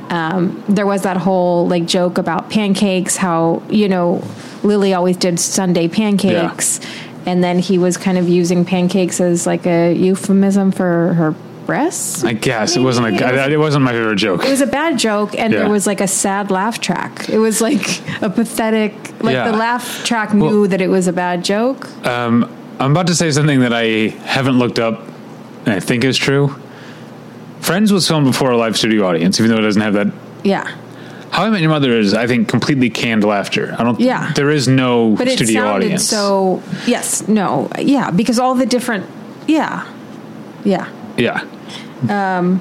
Um, there was that whole, like, joke about pancakes, how, you know, Lily always did Sunday pancakes. Yeah. And then he was kind of using pancakes as, like, a euphemism for her breasts. I guess maybe? it wasn't a. It, was, it wasn't my favorite joke. It was a bad joke, and yeah. there was like a sad laugh track. It was like a pathetic. Like yeah. the laugh track knew well, that it was a bad joke. Um, I'm about to say something that I haven't looked up, and I think is true. Friends was filmed before a live studio audience, even though it doesn't have that. Yeah. How I Met Your Mother is, I think, completely canned laughter. I don't. Yeah. There is no but studio it sounded audience. So yes, no, yeah, because all the different. Yeah. Yeah. Yeah. Um,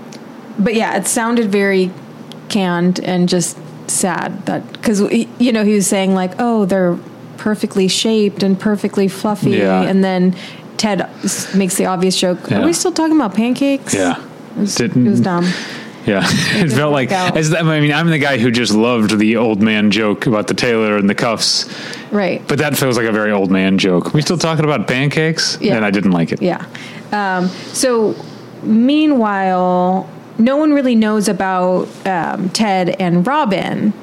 but yeah, it sounded very canned and just sad that because you know he was saying like, oh, they're perfectly shaped and perfectly fluffy, yeah. and then Ted makes the obvious joke. Yeah. Are we still talking about pancakes? Yeah, it was, it was dumb. Yeah, it, it felt like as I mean, I'm the guy who just loved the old man joke about the tailor and the cuffs, right? But that feels like a very old man joke. We still talking about pancakes, yeah. and I didn't like it. Yeah. Um, so. Meanwhile, no one really knows about um, Ted and Robin.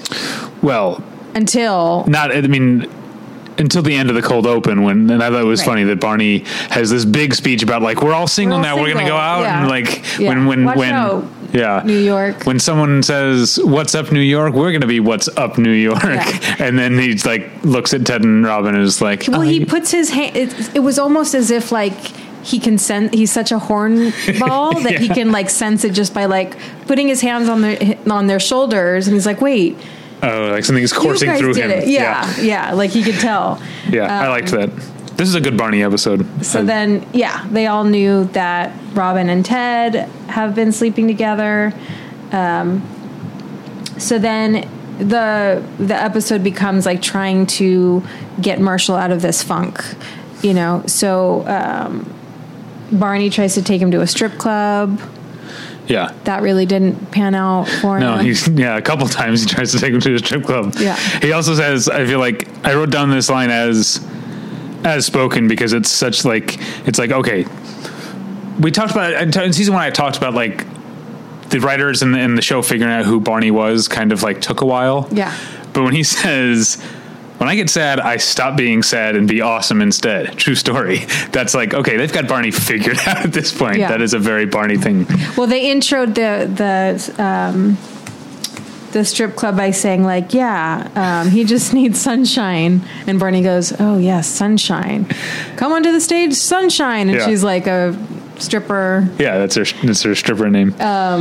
Well, until not. I mean, until the end of the cold open, when and I thought it was right. funny that Barney has this big speech about like we're all single we're all now, single. We're going to go out yeah. and like yeah. when when Watch when out. Yeah. New York. When someone says, "What's up, New York?" we're going to be "What's up, New York?" Yeah. And then he's like, looks at Ted and Robin and is like, Well, oh, he you- puts his hand. It, it was almost as if like he can sense. He's such a hornball that he Yeah. can like sense it just by like putting his hands on their on their shoulders, and he's like, "Wait, oh, like something's you coursing guys through did him. it." Yeah, yeah, like he could tell. Yeah, I liked that. This is a good Barney episode. So I- then, yeah, they all knew that Robin and Ted have been sleeping together. Um, so then the the episode becomes like trying to get Marshall out of this funk, you know. So um, Barney tries to take him to a strip club. yeah. That really didn't pan out for No, him. he's yeah. A couple times he tries to take him to a strip club. Yeah. He also says, "I feel like I wrote down this line as as spoken because it's such like it's like okay." We talked about in season one. I talked about like the writers in the, in the show figuring out who Barney was. Kind of like took a while. Yeah. But when he says, "When I get sad, I stop being sad and be awesome instead." True story. That's like okay. They've got Barney figured out at this point. Yeah. That is a very Barney thing. Well, they introed the the um, the strip club by saying like, yeah, um, he just needs sunshine, and Barney goes, oh yes, sunshine, come onto the stage, sunshine, and Yeah. she's like a stripper. Yeah, that's her. That's her stripper name.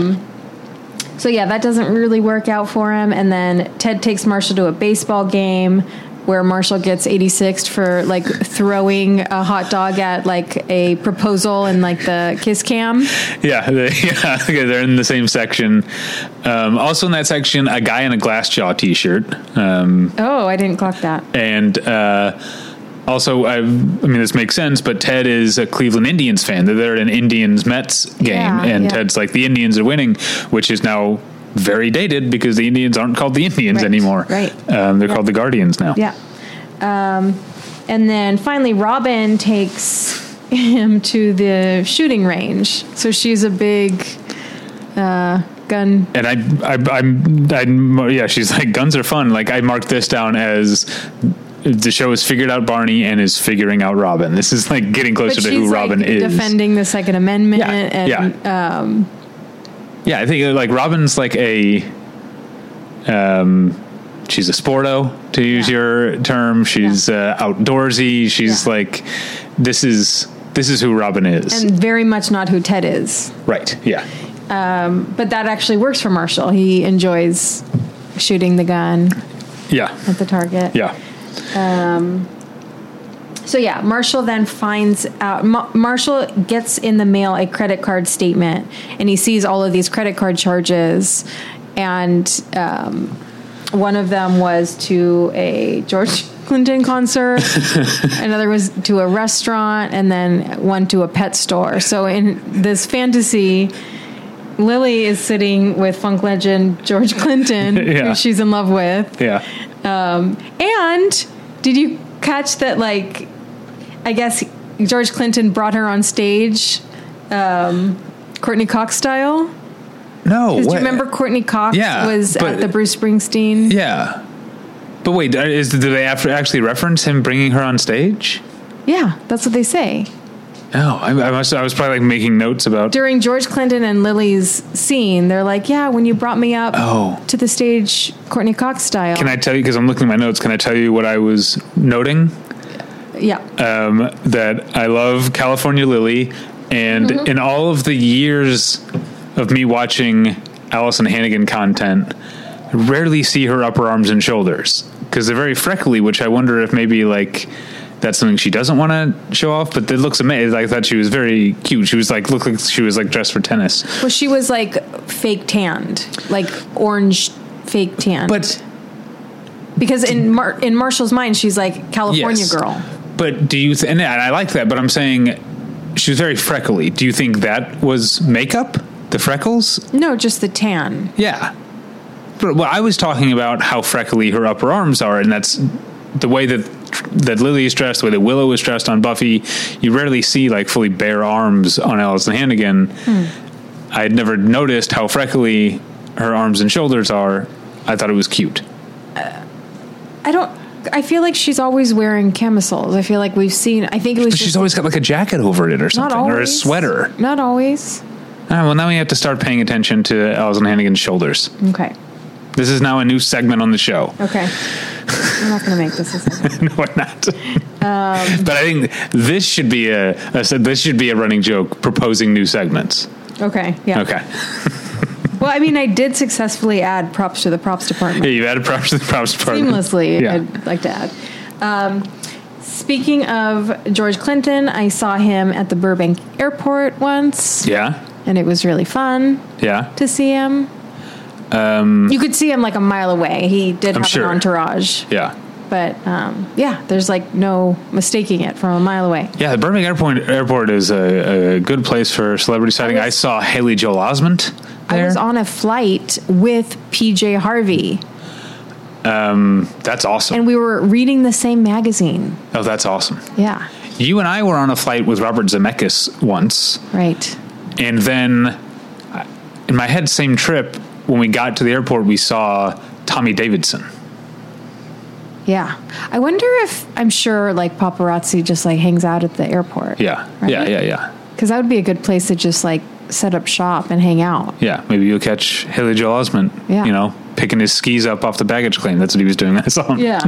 So yeah, that doesn't really work out for him. And then Ted takes Marshall to a baseball game where Marshall gets eighty-sixed for like throwing a hot dog at like a proposal in like the kiss cam. Yeah, they, yeah, okay, they're in the same section. Um, also in that section, a guy in a Glassjaw T-shirt, um, Oh, I didn't clock that. and uh, also, I, I mean, this makes sense. But Ted is a Cleveland Indians fan. They're there at an Indians Mets game, Yeah, and yeah. Ted's like, the Indians are winning, which is now very dated because the Indians aren't called the Indians Right, anymore. right. Um, they're Yeah. called the Guardians now. Yeah. Um, and then finally, Robin takes him to the shooting range. So she's a big uh, gun. And I, I, I'm, I, yeah, she's like, guns are fun. Like I marked this down as the show has figured out Barney and is figuring out Robin. This is like getting But closer she's to who like Robin is. defending the Second Amendment. Yeah, And yeah. Um, Yeah, I think uh, like Robin's like a, um, she's a sporto to use Yeah. your term. She's uh, outdoorsy. She's Yeah. like, this is this is who Robin is. and very much not who Ted is. Right. Yeah. But that actually works for Marshall. He enjoys shooting the gun Yeah. at the target. Yeah. So yeah, Marshall then finds out. Ma- Marshall gets in the mail a credit card statement, and he sees all of these credit card charges, and um, one of them was to a George Clinton concert, another was to a restaurant, and then one to a pet store. So in this fantasy, Lily is sitting with funk legend George Clinton, Yeah. who she's in love with. Yeah. And did you catch that, like, I guess George Clinton brought her on stage, um, Courtney Cox style? No. Because do you what- remember Courtney Cox Yeah, was but- at the Bruce Springsteen? Yeah. But wait, is do they after actually reference him bringing her on stage? Yeah, that's what they say. No, I, I must. I was probably like making notes about. During George Clinton and Lily's scene, they're like, yeah, when you brought me up Oh. to the stage, Courtney Cox style. Can I tell you, because I'm looking at my notes, can I tell you what I was noting? Yeah. Um, that I love California Lily, and Mm-hmm. in all of the years of me watching Allison Hannigan content, I rarely see her upper arms and shoulders because they're very freckly, which I wonder if maybe like that's something she doesn't want to show off. But it looks amazing. I thought she was very cute. She was like looked like she was like dressed for tennis. Well, she was like fake tanned, like orange fake tan. But because in Mar- in Marshall's mind, she's like California yes. girl. But do you? Th- and I like that. But I'm saying she was very freckly. Do you think that was makeup? The freckles? No, just the tan. Yeah. But well, I was talking about how freckly her upper arms are, and that's the way that that Lily is dressed, the way that Willow is dressed on Buffy. You rarely see like fully bare arms on Allison Hannigan. Hmm. I had never noticed how freckly her arms and shoulders are. I thought it was cute. I don't. I feel like she's always wearing camisoles. I feel like we've seen. I think it was. But just, she's always got like a jacket over it or not something, always or a sweater. Not always. right, well, now we have to start paying attention to Alison Hannigan's shoulders. Okay. This is now a new segment on the show. Okay. I'm not going to make this a segment. No, we're not. Um, but I think this should be a, a this should be a running joke. Proposing new segments. Okay. Yeah. Okay. Well, I mean, I did successfully add props to the props department. Yeah, you added props to the props department. Seamlessly, Yeah. I'd like to add. Um, speaking of George Clinton, I saw him at the Burbank airport once. Yeah. And it was really fun Yeah. to see him. Um, you could see him like a mile away. He did I'm have sure. an entourage. Yeah. But um, yeah, there's like no mistaking it from a mile away. Yeah, the Burbank Airport Airport is a, a good place for celebrity sighting. I, was- I saw Haley Joel Osment there. I was on a flight with P J Harvey, That's awesome. and we were reading the same magazine. Oh, that's awesome. Yeah, You and I were on a flight with Robert Zemeckis once, right. and then uh, in my head, same trip, when we got to the airport, we saw Tommy Davidson. Yeah. I wonder if, I'm sure like paparazzi just like hangs out at the airport. Yeah, Right? yeah, yeah, yeah. Because that would be a good place to just like set up shop and hang out. Yeah, maybe you'll catch Haley Joel Osment, Yeah. you know, picking his skis up off the baggage claim. That's what he was doing when I saw him. Yeah.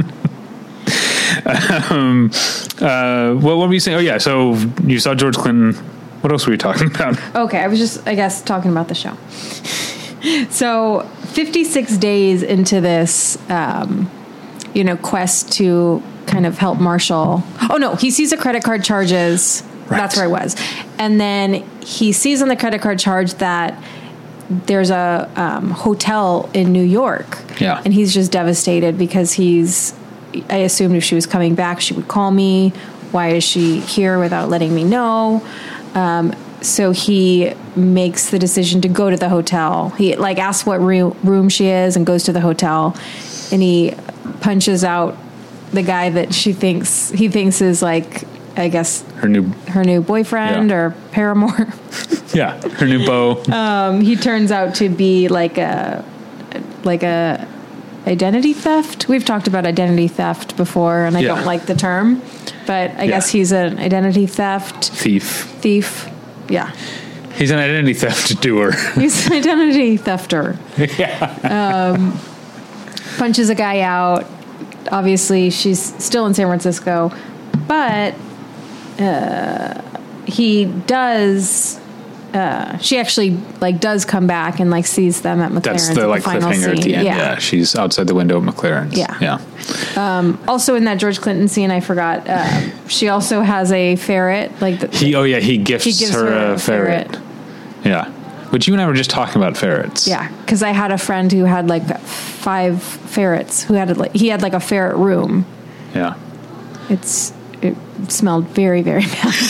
um, uh, what, what were you saying? Oh, yeah, so you saw George Clinton. What else were we talking about? Okay. I was just, I guess, talking about the show. So fifty-six days into this, um, you know, quest to kind of help Marshall. Oh, no, he sees the credit card charges. Right. That's where I was. And then he sees on the credit card charge that there's a um, hotel in New York. Yeah. And he's just devastated because he's, I assumed if she was coming back, she would call me. Why is she here without letting me know? Um, so he makes the decision to go to the hotel. He like asks what room, room she is and goes to the hotel, and he punches out the guy that she thinks he thinks is like, I guess, Her new, her new boyfriend Yeah. or paramour. yeah, her new beau. um, he turns out to be like a like a identity theft. We've talked about identity theft before, and I Yeah. don't like the term, but I guess he's an identity theft Thief. thief. Yeah, He's an identity theft doer. he's an identity thefter. yeah. Punches a guy out. Obviously, she's still in San Francisco, but uh, he does. Uh, she actually like does come back and like sees them at McLaren's. That's at the like final cliffhanger at scene. the end. Yeah. Yeah. She's outside the window of McLaren's. Yeah. Yeah. Also, in that George Clinton scene, I forgot. Uh, she also has a ferret. Like the, He, oh yeah, he gifts he gives her, her a ferret. Yeah. But you and I were just talking about ferrets. Yeah, because I had a friend who had like five ferrets. Who had like he had like a ferret room. Yeah. It's it smelled very very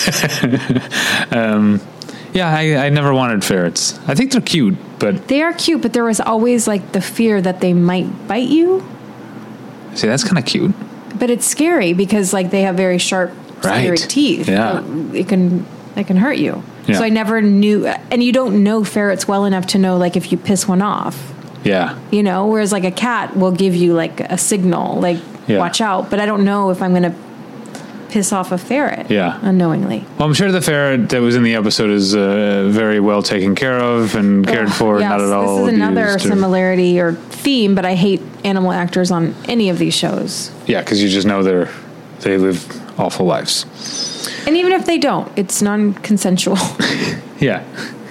bad. Yeah, I, I never wanted ferrets. I think they're cute, but They are cute, but there was always like the fear that they might bite you. see, that's kind of cute. But it's scary because like they have very sharp, scary Right. teeth. Yeah. So it can it can hurt you. Yeah. So I never knew, and you don't know ferrets well enough to know like if you piss one off. Yeah. You know, whereas like a cat will give you like a signal, like Yeah. watch out. But I don't know if I'm going to piss off a ferret. Yeah. Unknowingly. Well, I'm sure the ferret that was in the episode is uh, very well taken care of and cared for, Yes, not at all this is another abused or- similarity or theme, but I hate animal actors on any of these shows. Yeah, because you just know they're they live awful lives. And even if they don't, it's non-consensual. Yeah.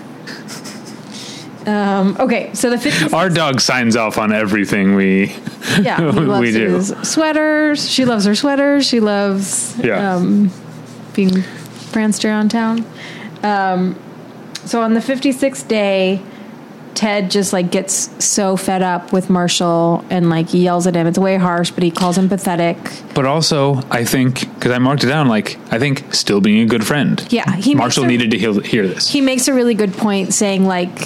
um, okay, so the fifty. Our dog signs off on everything we Yeah, he loves we do. his sweaters. She loves her sweaters. She loves Yeah. um, being pranced around town. Um, so on the fifty-sixth day, Ted just like gets so fed up with Marshall and like yells at him. It's way harsh, but he calls him pathetic. But also, I think, because I marked it down, like, I think still being a good friend. Yeah, he Marshall makes a- needed to hear, hear this. He makes a really good point saying like,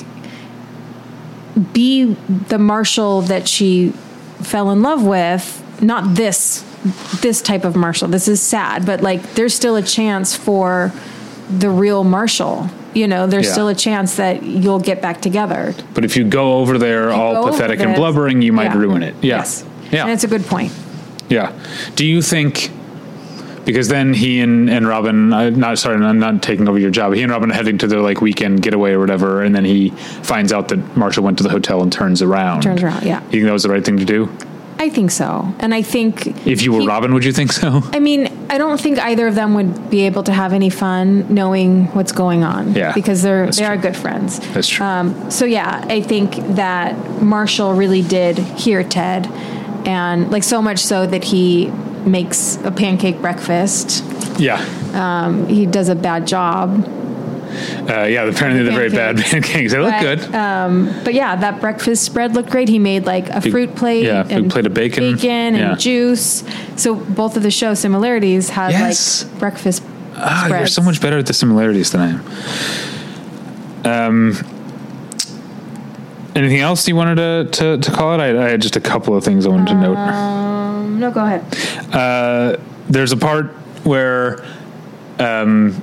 be the Marshall that she fell in love with, not this this type of Marshall. This is sad, but like there's still a chance for the real Marshall. You know, there's Yeah. still a chance that you'll get back together. But if you go over there all Go over pathetic and this- blubbering, you might Yeah. ruin it. Yeah. Yes. Yeah. And it's a good point. Yeah. Do you think because then he and, and Robin, uh, not sorry, I'm not taking over your job. He and Robin are heading to their like weekend getaway or whatever, and then he finds out that Marshall went to the hotel and turns around. Turns around, yeah. You think that was the right thing to do? I think so. And I think... If you were he, Robin, would you think so? I mean, I don't think either of them would be able to have any fun knowing what's going on. Yeah. Because they're That's they true. are good friends. That's true. Um, so yeah, I think that Marshall really did hear Ted, and like so much so that he makes a pancake breakfast. Yeah. Um, he does a bad job. Uh, yeah, apparently they're very bad pancakes. They look But, good. Um, but yeah, that breakfast spread looked great. He made like a Big- fruit plate, yeah, big and plate of bacon. bacon and Yeah. juice. So both of the show similarities had Yes. like breakfast. Ah, spreads. you're so much better at the similarities than I am. Um, anything else you wanted to, to, to call it? I, I had just a couple of things I wanted to note. Um, no, go ahead. Uh, there's a part where um,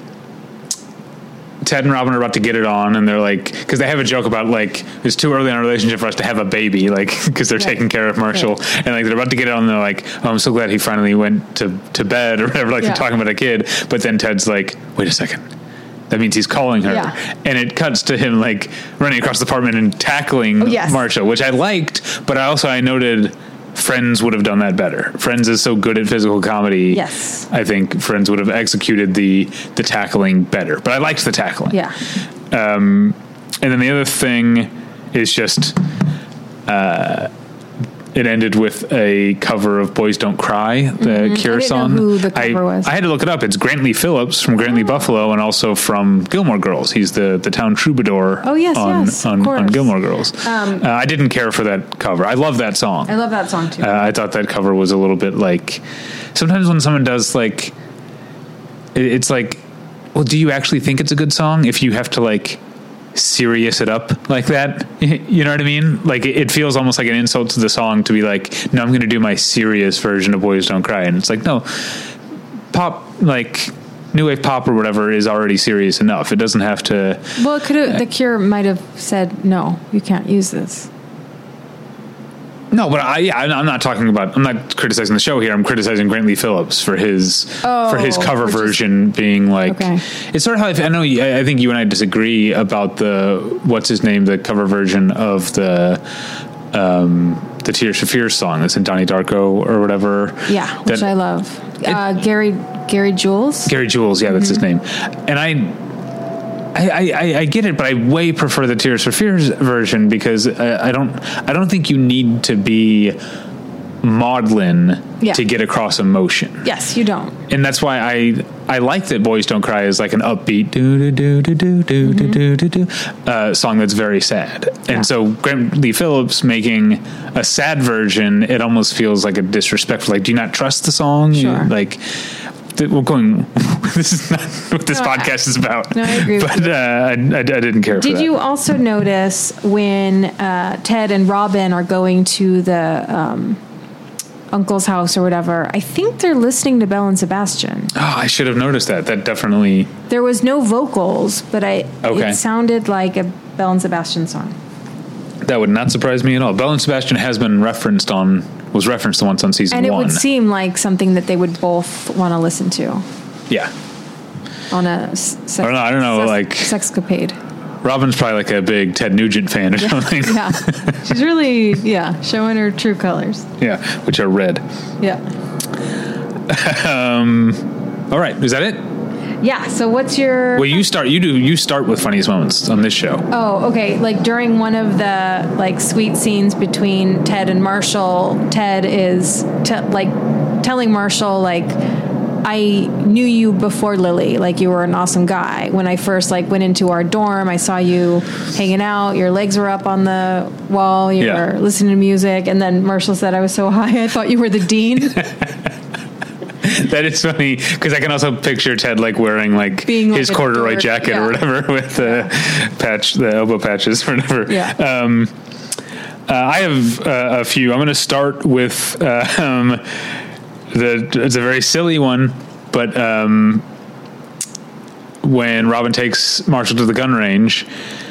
Ted and Robin are about to get it on, and they're like, because they have a joke about like it's too early in our relationship for us to have a baby, like because they're Right. taking care of Marshall, and like they're about to get it on, and they're like, oh, I'm so glad he finally went to to bed or whatever, like Yeah. they're talking about a kid, but then Ted's like, wait a second. That means he's calling her. Yeah. And it cuts to him like running across the apartment and tackling Oh, yes. Marshall, which I liked, but I also I noted Friends would have done that better. Friends is so good at physical comedy. Yes. I think Friends would have executed the the tackling better. But I liked the tackling. Yeah. And then the other thing is just uh, it ended with a cover of Boys Don't Cry, the Cure I didn't know song. who the cover I, was. I had to look it up. It's Grantley Phillips from Grantley Buffalo, and also from Gilmore Girls. He's the, the town troubadour Oh, yes, on, yes, of on, on course. Gilmore Girls. uh, I didn't care for that cover. I love that song. I love that song too. Uh, I thought that cover was a little bit like, sometimes when someone does like, it, it's like, well, do you actually think it's a good song if you have to like serious it up like that? You know what I mean? Like it, it feels almost like an insult to the song to be like, no, I'm going to do my serious version of Boys Don't Cry. And it's like, no, pop, like new wave pop or whatever is already serious enough. It doesn't have to. well, it could have. The Cure might have said, "No, you can't use this." No, but I, yeah, I'm not talking about. I'm not criticizing the show here. I'm criticizing Grantley Phillips for his Oh, for his cover which is- version being like. Okay. It's sort of how I, I know. you- I I think you and I disagree about the what's his name, the cover version of the um, the Tears for Fears song that's in Donnie Darko or whatever. Yeah, which That- I love. Uh, Gary Gary Jules. Gary Jules, yeah, that's his name. Mm-hmm. And I. I, I, I get it, but I way prefer the Tears for Fears version because I, I don't I don't think you need to be maudlin Yeah. to get across emotion. Yes, you don't. And that's why I I like that Boys Don't Cry is like an upbeat do do do do do do do do do do uh, song that's very sad. And Yeah. so Grantley Phillips making a sad version, it almost feels like a disrespectful. Like, do you not trust the song? You- Sure. like. th- We're going. This is not what this No, I- podcast is about. No, I agree with But uh, I, I, I didn't care for Did that. you also notice when uh, Ted and Robin are going to the um, uncle's house or whatever? I think they're listening to Belle and Sebastian. Oh, I should have noticed that. That definitely. There was no vocals, but I Okay. it sounded like a Belle and Sebastian song. That would not surprise me at all. Belle and Sebastian has been referenced on was referenced once on season And it one. would seem like something that they would both want to listen to yeah. on a s- sex, I don't know, I don't know, like- sexcapade. Robin's probably like a big Ted Nugent fan or something. Yeah, she's really yeah showing her true colors. Yeah, which are red. Yeah, All right, is that it? yeah. So what's your? Well, you start. You do. You start with funniest moments on this show. Oh, okay. Like during one of the like sweet scenes between Ted and Marshall, Ted is te- like telling Marshall like, I knew you before Lily. Like you were an awesome guy. When I first like went into our dorm, I saw you hanging out. Your legs were up on the wall. You Yeah. were listening to music. And then Marshall said, I was so high, I thought you were the dean. That is funny because I can also picture Ted like wearing like Being, like, his a corduroy dork, jacket yeah. or whatever with the patch, the elbow patches or whatever. Yeah. Um, uh, I have uh, a few. I'm going to start with uh, um, the. It's a very silly one, but um, when Robin takes Marshall to the gun range,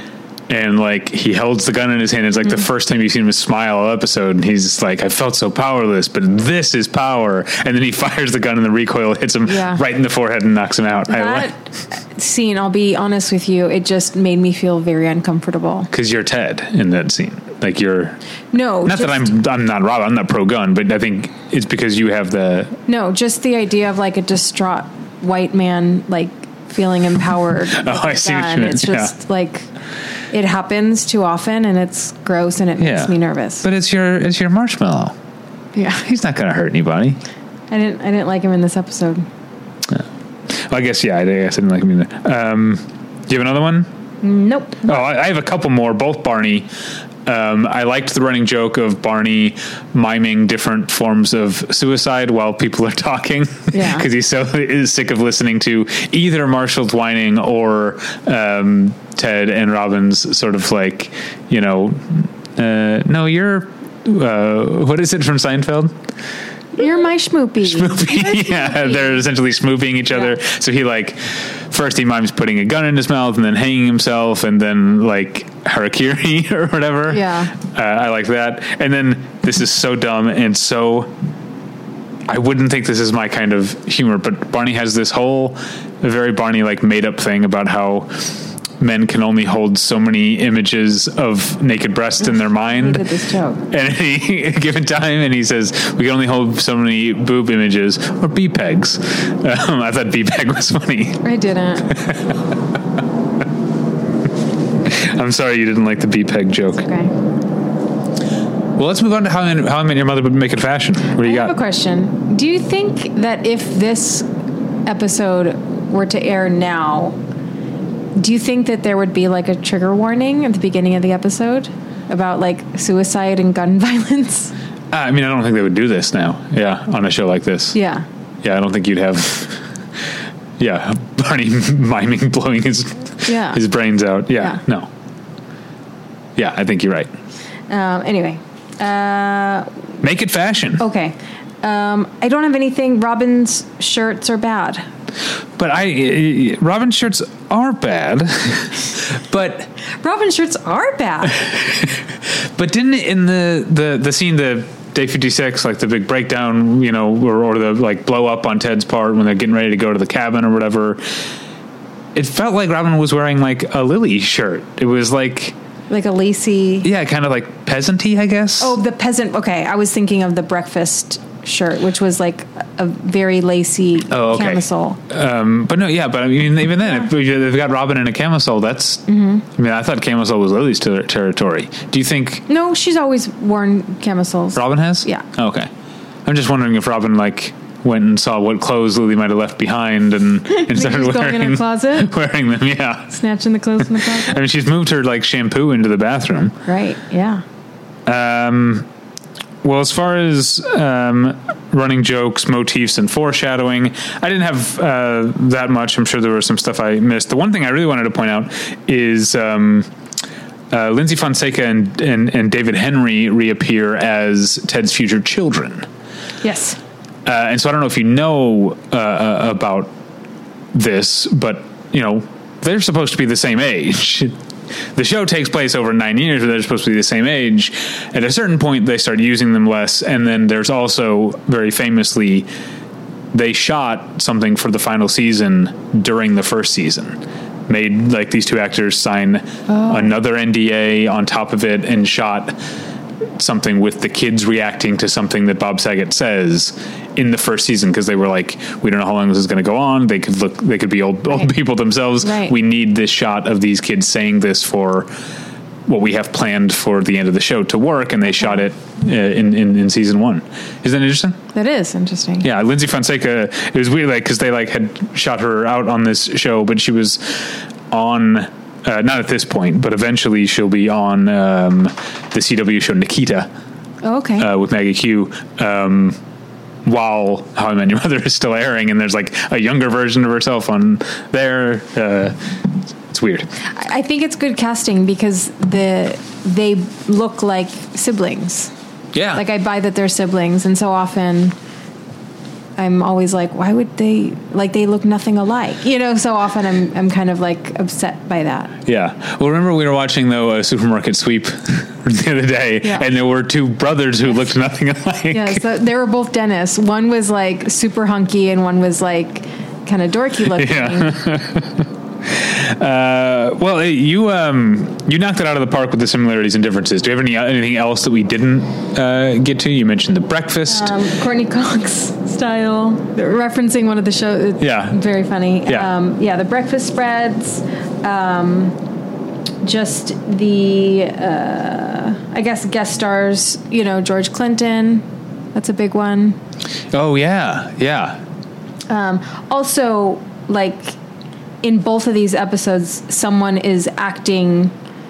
and like he holds the gun in his hand. It's like mm-hmm. the first time you've seen him smile all episode, and he's like, I felt so powerless, but this is power. And then he fires the gun and the recoil hits him yeah. right in the forehead and knocks him out. That I like scene, I'll be honest with you, it just made me feel very uncomfortable. Because you're Ted in that scene. Like you're no, not just, that I'm I'm not Rob, I'm not pro gun, but I think it's because you have the no, just the idea of like a distraught white man like feeling empowered. oh, I see what you mean. It's just yeah. like it happens too often, and it's gross, and it yeah. makes me nervous. But it's your it's your marshmallow. Yeah, he's not going to hurt anybody. I didn't I didn't like him in this episode. Yeah. Well, I guess yeah, I guess I didn't like him either. Um, do you have another one? Nope. Oh, I, I have a couple more. Both Barney. Um, I liked the running joke of Barney miming different forms of suicide while people are talking. Yeah. Because he's so is sick of listening to either Marshall's whining or um, Ted and Robin's sort of like, you know, uh, no, you're, uh, what is it from Seinfeld? You're my schmoopy. Schmoopy. Yeah, they're essentially schmooping each other. Yeah. So he like, first he mimes putting a gun in his mouth and then hanging himself and then like harakiri or whatever. Yeah. Uh, I like that. And then this is so dumb and so, I wouldn't think this is my kind of humor, but Barney has this whole very Barney like made up thing about how men can only hold so many images of naked breasts in their mind. I hated this joke. And at any given time, and he says, we can only hold so many boob images or B-pegs. Um, I thought B-peg was funny. I didn't. I'm sorry you didn't like the B-peg joke. Okay. Well, let's move on to How I, how I Met Your Mother Would Make It Fashion. What do you I got? I have a question. Do you think that if this episode were to air now, do you think that there would be like a trigger warning at the beginning of the episode about like suicide and gun violence? Uh, I mean, I don't think they would do this now. Yeah, on a show like this. Yeah. Yeah, I don't think you'd have. Yeah, Barney miming blowing his yeah. his brains out. Yeah, yeah. no. Yeah, I think you're right. Um, anyway, uh, make it fashion. Okay, um, I don't have anything. Robin's shirts are bad. But I, Robin's shirts are bad, but Robin's shirts are bad. But didn't it in the, the, the scene, the day fifty-six, like the big breakdown, you know, or, or the like blow up on Ted's part when they're getting ready to go to the cabin or whatever, it felt like Robin was wearing like a Lily shirt. It was like like a lacy, yeah, kind of like peasanty, I guess. Oh, the peasant. Okay, I was thinking of the breakfast shirt, which was like a very lacy oh, okay. camisole. Um, but no, yeah, but I mean, even then, yeah. if they've got Robin in a camisole, that's, mm-hmm. I mean, I thought camisole was Lily's ter- territory. Do you think? No, she's always worn camisoles. Robin has? Yeah. Oh, okay. I'm just wondering if Robin, like, went and saw what clothes Lily might have left behind and, and started wearing, going in her closet? wearing them, yeah. Snatching the clothes in the closet? I mean, she's moved her, like, shampoo into the bathroom. Right, yeah. Um... Well, as far as um, running jokes, motifs, and foreshadowing, I didn't have uh, that much. I'm sure there was some stuff I missed. The one thing I really wanted to point out is um, uh, Lindsay Fonseca and, and, and David Henry reappear as Ted's future children. Yes. Uh, and so I don't know if you know uh, about this, but, you know, they're supposed to be the same age. The show takes place over nine years, but they're supposed to be the same age. At a certain point, they start using them less. And then there's also, very famously, they shot something for the final season during the first season. Made, like, these two actors sign oh. another N D A on top of it and shot something with the kids reacting to something that Bob Saget says in the first season, because they were like, we don't know how long this is going to go on. They could look, they could be old, right. old people themselves. Right. We need this shot of these kids saying this for what we have planned for the end of the show to work. And they okay. shot it uh, in, in, in season one. Is that interesting? That is interesting. Yeah. Lindsay Fonseca, it was weird, like, cause they like had shot her out on this show, but she was on, Uh, not at this point, but eventually she'll be on um, the C W show Nikita. Oh, okay. Uh, with Maggie Q. Um, while How I Met Your Mother is still airing, and there's like a younger version of herself on there. Uh, it's weird. I think it's good casting because the they look like siblings. Yeah. Like I buy that they're siblings, and so often I'm always like, why would they, like, they look nothing alike, you know? So often I'm I'm kind of like upset by that. Yeah. Well, remember we were watching though a Supermarket Sweep the other day, Yeah. and there were two brothers who looked nothing alike. Yeah, so they were both dentists. One was like super hunky, and one was like kind of dorky looking. Yeah. Uh, well, you um, you knocked it out of the park with the similarities and differences. Do you have any anything else that we didn't uh, get to? You mentioned The Breakfast. Um, Courtney Cox style, referencing one of the shows. It's Yeah. very funny. Yeah. Um, yeah, the breakfast spreads. Um, just the, uh, I guess, guest stars. You know, George Clinton. That's a big one. Oh yeah, yeah. Um, also, like, in both of these episodes, someone is acting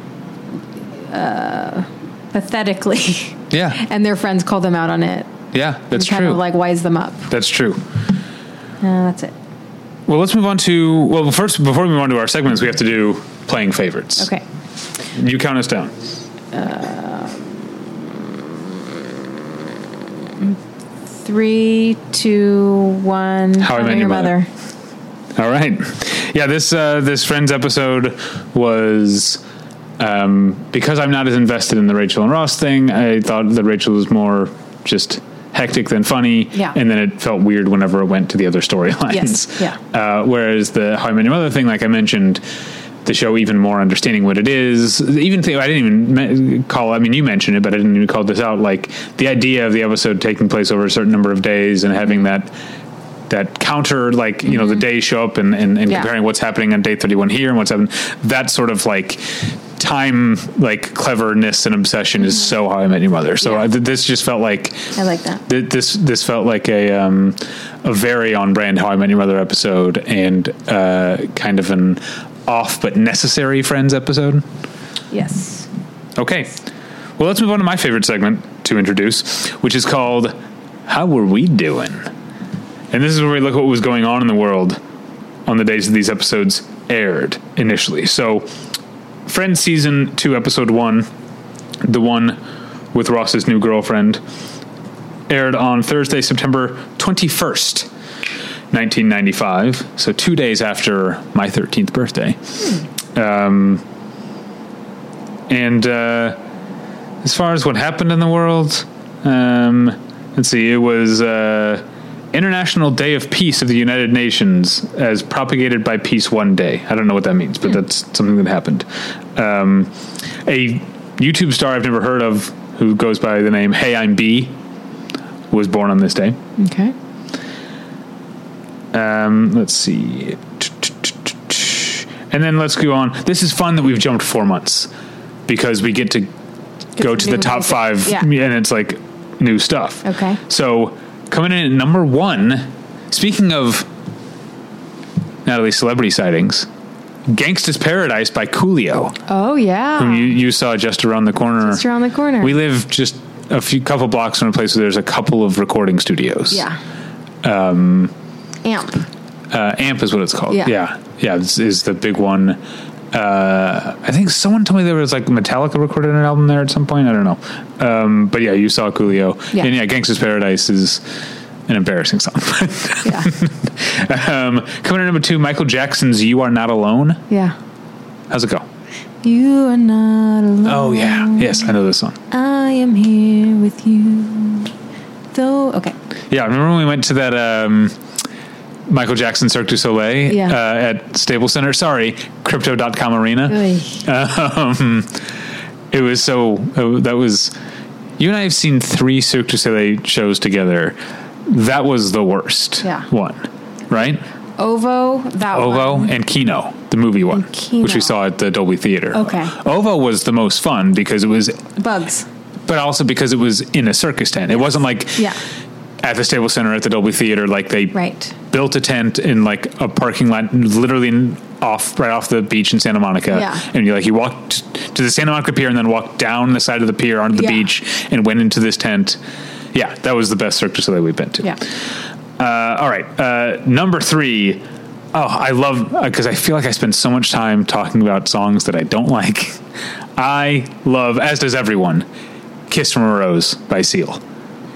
uh, pathetically. Yeah. And their friends call them out on it. Yeah, that's and kind true. of like wise them up. That's true. Uh, that's it. Well, let's move on to, well, first, before we move on to our segments, we have to do playing favorites. Okay. You count us down. Uh, three, two, one. How I Met Your Mother. All right. Yeah, this uh, this Friends episode was, um, because I'm not as invested in the Rachel and Ross thing, I thought that Rachel was more just hectic than funny. Yeah. And then it felt weird whenever it went to the other storylines. Yes. Yeah. Uh, whereas the How I Met Your Mother thing, like I mentioned, the show even more understanding what it is. Even th- I didn't even me- call. I mean, you mentioned it, but I didn't even call this out. Like the idea of the episode taking place over a certain number of days and having that that counter, like you know, the days show up and and, and Yeah. comparing what's happening on day thirty-one here and what's happening. That sort of like time, like cleverness and obsession is so How I Met Your Mother. So Yeah. I, th- this just felt like I like that. th- this this felt like a um, a very on brand How I Met Your Mother episode and uh, kind of an off but necessary Friends episode. Yes. Okay, well let's move on to my favorite segment to introduce, which is called How Were We Doing? And this is where we look at what was going on in the world on the days that these episodes aired initially. So Friends season two episode one, the one with Ross's new girlfriend, aired on Thursday, September twenty-first, nineteen ninety-five. So two days after my thirteenth birthday. Hmm. Um, and uh, as far as what happened in the world, um, let's see, it was uh, International Day of Peace of the United Nations as propagated by Peace One Day. I don't know what that means, but hmm. that's something that happened. Um, a YouTube star I've never heard of who goes by the name Hey I'm B was born on this day. Okay. Um, let's see. And then let's go on. This is fun that we've jumped four months because we get to go to the top music. five yeah. and it's like new stuff. Okay. So coming in at number one, speaking of Natalie celebrity sightings, Gangsta's Paradise by Coolio. Oh, yeah. Whom you, you saw just around the corner. Just around the corner. We live just a few couple blocks from a place where there's a couple of recording studios. Yeah. Um, Amp. Uh, Amp is what it's called. Yeah. Yeah. Yeah. This is the big one. Uh, I think someone told me there was like Metallica recorded an album there at some point. I don't know. Um, but yeah, you saw Coolio. Yeah. And yeah, Gangsta's Paradise is an embarrassing song. Yeah. um, coming in number two, Michael Jackson's You Are Not Alone. Yeah. How's it go? You are not alone. Oh, yeah. Yes, I know this song. I am here with you. Though, okay. Yeah, remember when we went to that um, Michael Jackson Cirque du Soleil yeah. uh, at Staples Center? Sorry, Crypto dot com Arena. Um, it was so, uh, that was, you and I have seen three Cirque du Soleil shows together. That was the worst yeah. one, right? Ovo, that Ovo one. and Kino, the movie one, Kino. which we saw at the Dolby Theater. Okay. Ovo was the most fun because it was Bugs. but also because it was in a circus tent. Yes. It wasn't like yeah. at the Staples Center at the Dolby Theater, like they right. built a tent in like a parking lot, literally in, off right off the beach in Santa Monica. Yeah. And you like you walked to the Santa Monica Pier and then walked down the side of the pier onto the yeah. beach and went into this tent. Yeah, that was the best Cirque du Soleil we've been to. Yeah. Uh, all right, uh, number three. Oh, I love because uh, I feel like I spend so much time talking about songs that I don't like. I love, as does everyone, "Kiss from a Rose" by Seal.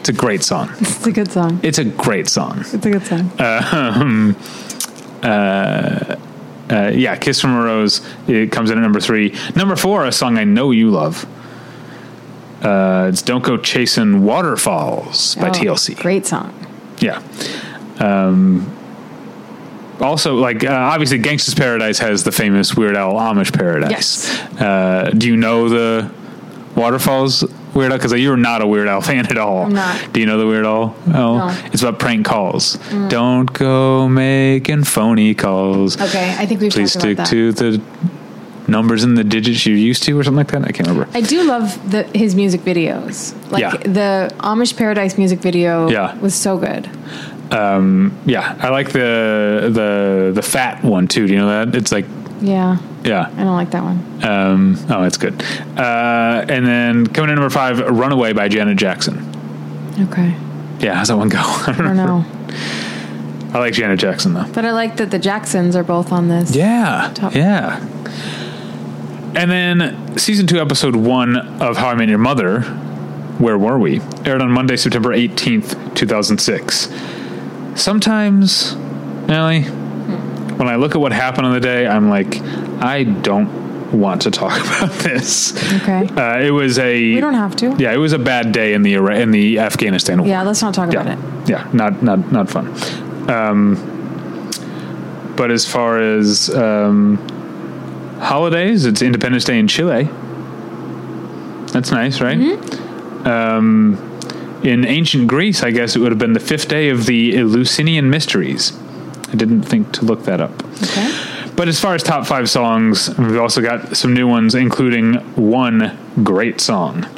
It's a great song. It's a good song. It's a great song. It's a good song. Um, uh, uh, yeah, Kiss from a Rose. It comes in at number three. Number four, a song I know you love. Uh, it's Don't Go Chasing Waterfalls by Oh, T L C. Great song. Yeah. Um, also, like, uh, obviously, Gangsta's Paradise has the famous Weird Al Amish Paradise. Yes. Uh, do you know the Waterfalls Weird Al? Because you're not a Weird Al fan at all. I'm not. Do you know the Weird Al? Oh, No. It's about prank calls. Mm. Don't go making phony calls. Okay, I think we've Please talked stick about that. to the numbers and the digits you're used to, or something like that. I can't remember. I do love the his music videos. Like Yeah. the Amish Paradise music video Yeah. was so good. Um, yeah, I like the the the fat one too. Do you know that? It's like, Yeah. yeah. I don't like that one. Um, oh, it's good. Uh, and then coming in number five, Runaway by Janet Jackson. Okay. Yeah, how's that one go? I don't know. I like Janet Jackson though. But I like that the Jacksons are both on this. Yeah, Top. yeah. And then season two, episode one of How I Met Your Mother, Where Were We? Aired on Monday, September eighteenth, two thousand six. Sometimes, Allie, hmm. when I look at what happened on the day, I'm like, I don't want to talk about this. Okay. Uh, it was a. We don't have to. Yeah, it was a bad day in the Ira- in the Afghanistan war. Yeah, let's not talk yeah. about it. Yeah, not not not fun. Um, but as far as um, holidays, it's Independence Day in Chile. That's nice, right? Mm-hmm. Um, in ancient Greece, I guess it would have been the fifth day of the Eleusinian Mysteries. I didn't think to look that up. Okay. But as far as top five songs, we've also got some new ones, including one great song.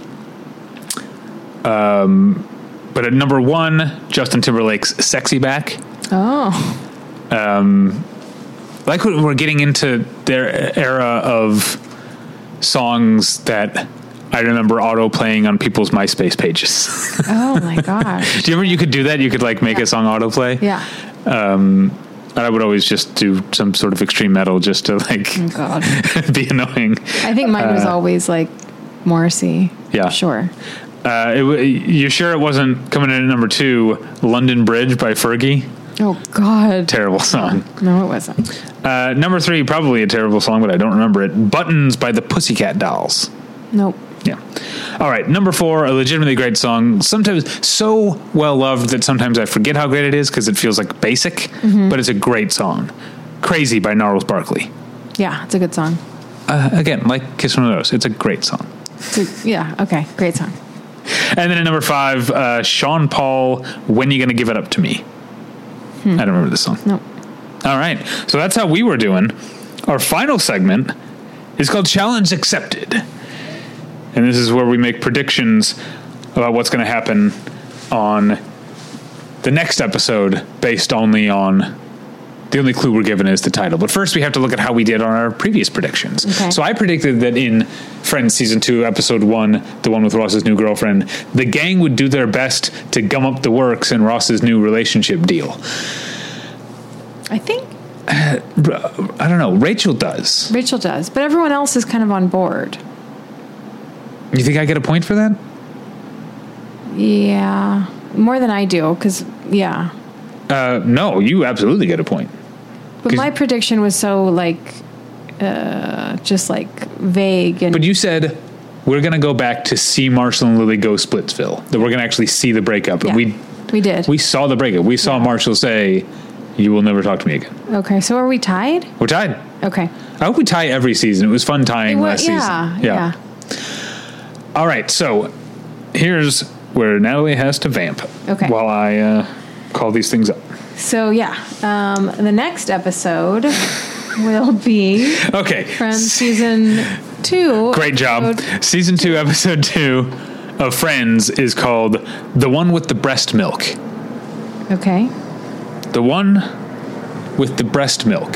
Um, but at number one, Justin Timberlake's "Sexy Back." Oh. Um, like we're getting into their era of songs that I remember auto playing on people's MySpace pages. Oh my gosh. Do you remember you could do that? You could like make yeah. a song autoplay. Yeah. Um, and I would always just do some sort of extreme metal just to like oh God. be annoying. I think mine was uh, always like Morrissey. Yeah. Sure. Uh, it, you sure it wasn't coming in at number two, London Bridge by Fergie? Oh God. Terrible song. No, it wasn't. Uh, number three, probably a terrible song, but I don't remember it. Buttons by the Pussycat Dolls. Nope. Yeah. All right. Number four, a legitimately great song. Sometimes so well loved that sometimes I forget how great it is because it feels like basic, mm-hmm. but it's a great song. Crazy by Gnarls Barkley. Yeah, it's a good song. Uh, again, like Kiss from a Rose, it's a great song. It's a, yeah. Okay. Great song. And then at number five, uh, Sean Paul, When You Gonna Give It Up to Me? Hmm. I don't remember this song. Nope. All right. So that's how we were doing. Our final segment is called Challenge Accepted. And this is where we make predictions about what's going to happen on the next episode based only on the only clue we're given is the title. But first we have to look at how we did on our previous predictions. Okay. So I predicted that in Friends Season two, Episode one, the one with Ross's new girlfriend, the gang would do their best to gum up the works in Ross's new relationship deal. I think Uh, I don't know. Rachel does. Rachel does, but everyone else is kind of on board. You think I get a point for that? Yeah. More than I do, because, yeah. Uh, no, you absolutely get a point. But my prediction was so, like, uh, just, like, vague. And But you said we're going to go back to see Marshall and Lily go Splitsville. That we're going to actually see the breakup. yeah, And we we did. we saw the breakup. We saw Yeah. Marshall say, "You will never talk to me again." Okay, so are we tied? We're tied. Okay. I hope we tie every season. It was fun tying It wa- last yeah, season. yeah. All right, so here's where Natalie has to vamp. Okay. While I uh, call these things up. So, yeah. Um, the next episode will be Okay. from season two. Great job. episode- Season two, episode two of Friends is called The One with the Breast Milk. Okay. The one with the breast milk.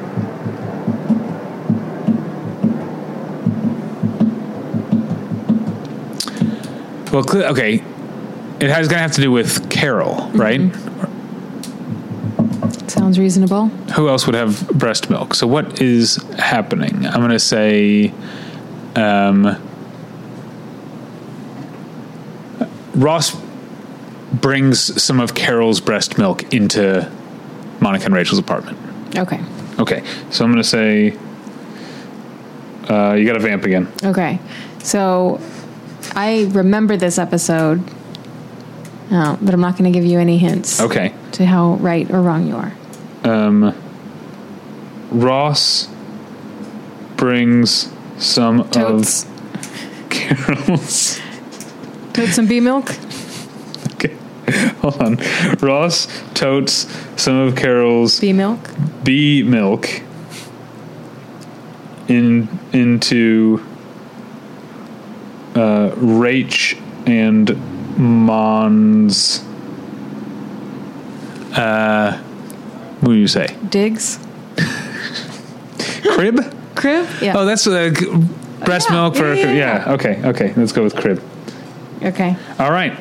Well, cl- okay. It has going to have to do with Carol, right? Mm-hmm. Sounds reasonable. Who else would have breast milk? So what is happening? I'm going to say um, Ross brings some of Carol's breast milk into Monica and Rachel's apartment. Okay. Okay, so I'm going to say, uh, you got to vamp again. Okay. So I remember this episode, uh, but I'm not going to give you any hints. Okay. To how right or wrong you are. Um, Ross brings some Totes. of Carol's... Totes some bee milk? Okay, hold on. Ross totes some of Carol's... Bee milk? Bee milk in into uh, Rach and Mon's... Uh, what do you say? Digs? Crib? Crib? Yeah. Oh, that's uh, breast yeah, milk for... yeah, yeah, yeah, okay, okay. Let's go with crib. Okay. All right.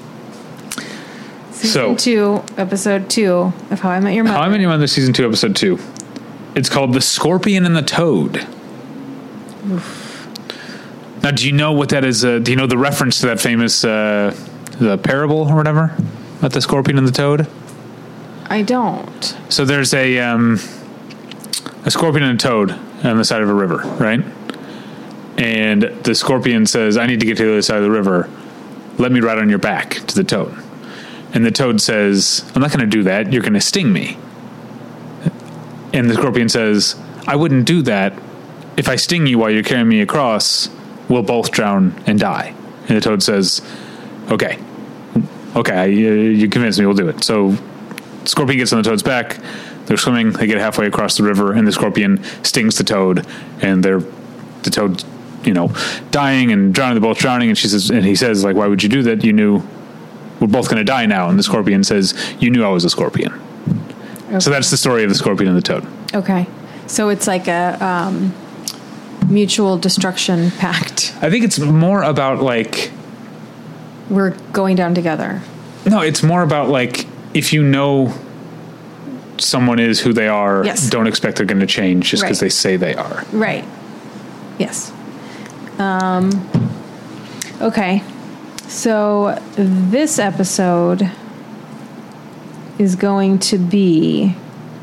Season so, two, episode two of How I Met Your Mother. How I Met Your Mother, season two, episode two. It's called The Scorpion and the Toad. Oof. Now, do you know what that is? Uh, do you know the reference to that famous uh, the parable or whatever about the scorpion and the toad? I don't. So there's a um, a scorpion and a toad on the side of a river, right? And the scorpion says, "I need to get to the other side of the river. Let me ride on your back," to the toad. And the toad says, "I'm not going to do that. You're going to sting me." And the scorpion says, "I wouldn't do that. If I sting you while you're carrying me across, we'll both drown and die." And the toad says, "Okay. Okay, I, you convinced me. We'll do it." So the scorpion gets on the toad's back. They're swimming. They get halfway across the river, and the scorpion stings the toad. And they're the toad, you know, dying and drowning. They're both drowning. And she says, and he says, like, "Why would you do that? You knew we're both going to die now." And the scorpion says, "You knew I was a scorpion." Okay. So that's the story of the scorpion and the toad. Okay. So it's like a um, mutual destruction pact. I think it's more about, like... We're going down together. No, it's more about, like, if you know someone is who they are, yes. don't expect they're going to change just because right. they say they are. Right. Yes. Um, okay. So this episode is going to be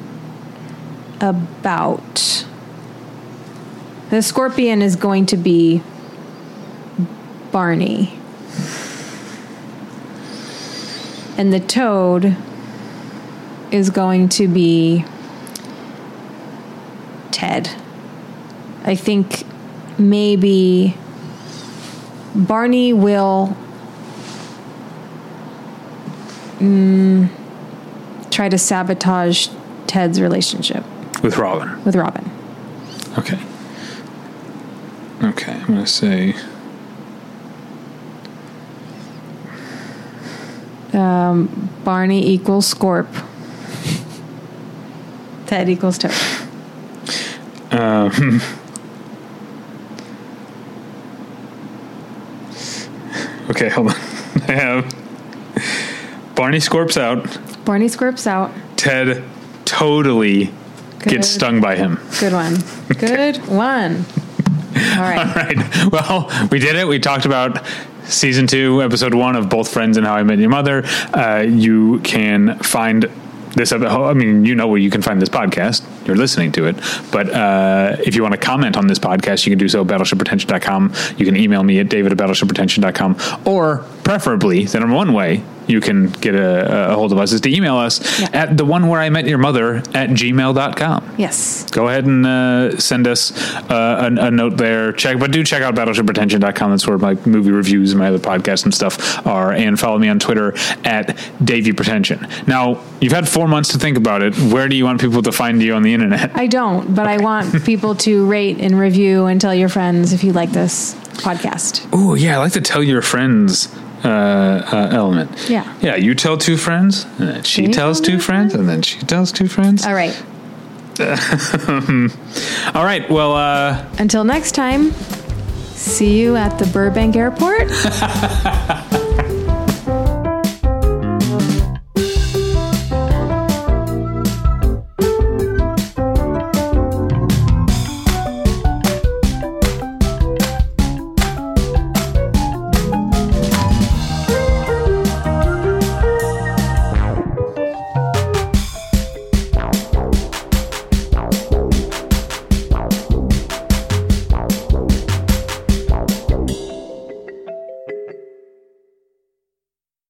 about... The scorpion is going to be Barney. And the toad is going to be Ted. I think maybe Barney will mm, try to sabotage Ted's relationship. With Robin. With Robin. Okay. Okay, I'm going to say... Um, Barney equals Scorp. Ted equals Toad. Um, okay, hold on. I have Barney scorps out. Barney scorps out. Ted totally Good. gets stung by him. Good one. Good one. All right. All right. Well, we did it. We talked about season two, episode one of Both Friends and How I Met Your Mother. Uh, you can find this, I mean, you know where you can find this podcast. You're listening to it. But uh, if you want to comment on this podcast, you can do so at battleship retention dot com. You can email me at david at battleship retention dot com. Or, preferably, the number one way you can get a, a hold of us is to email us yeah. at the one where I met your mother at gmail dot com. Yes. Go ahead and uh, send us uh, a, a note there. Check, but do check out battleship retention dot com. That's where my movie reviews and my other podcasts and stuff are. And follow me on Twitter at Davey Pretension. Now, you've had four months to think about it. Where do you want people to find you on the internet? I don't, but I want people to rate and review and tell your friends if you like this podcast. Oh, yeah. I like to tell your friends uh, uh, element. Yeah. Yeah. You tell two friends, and then she tells two friends, and then she tells two friends. All right. All right. Well, uh, until next time, see you at the Burbank Airport.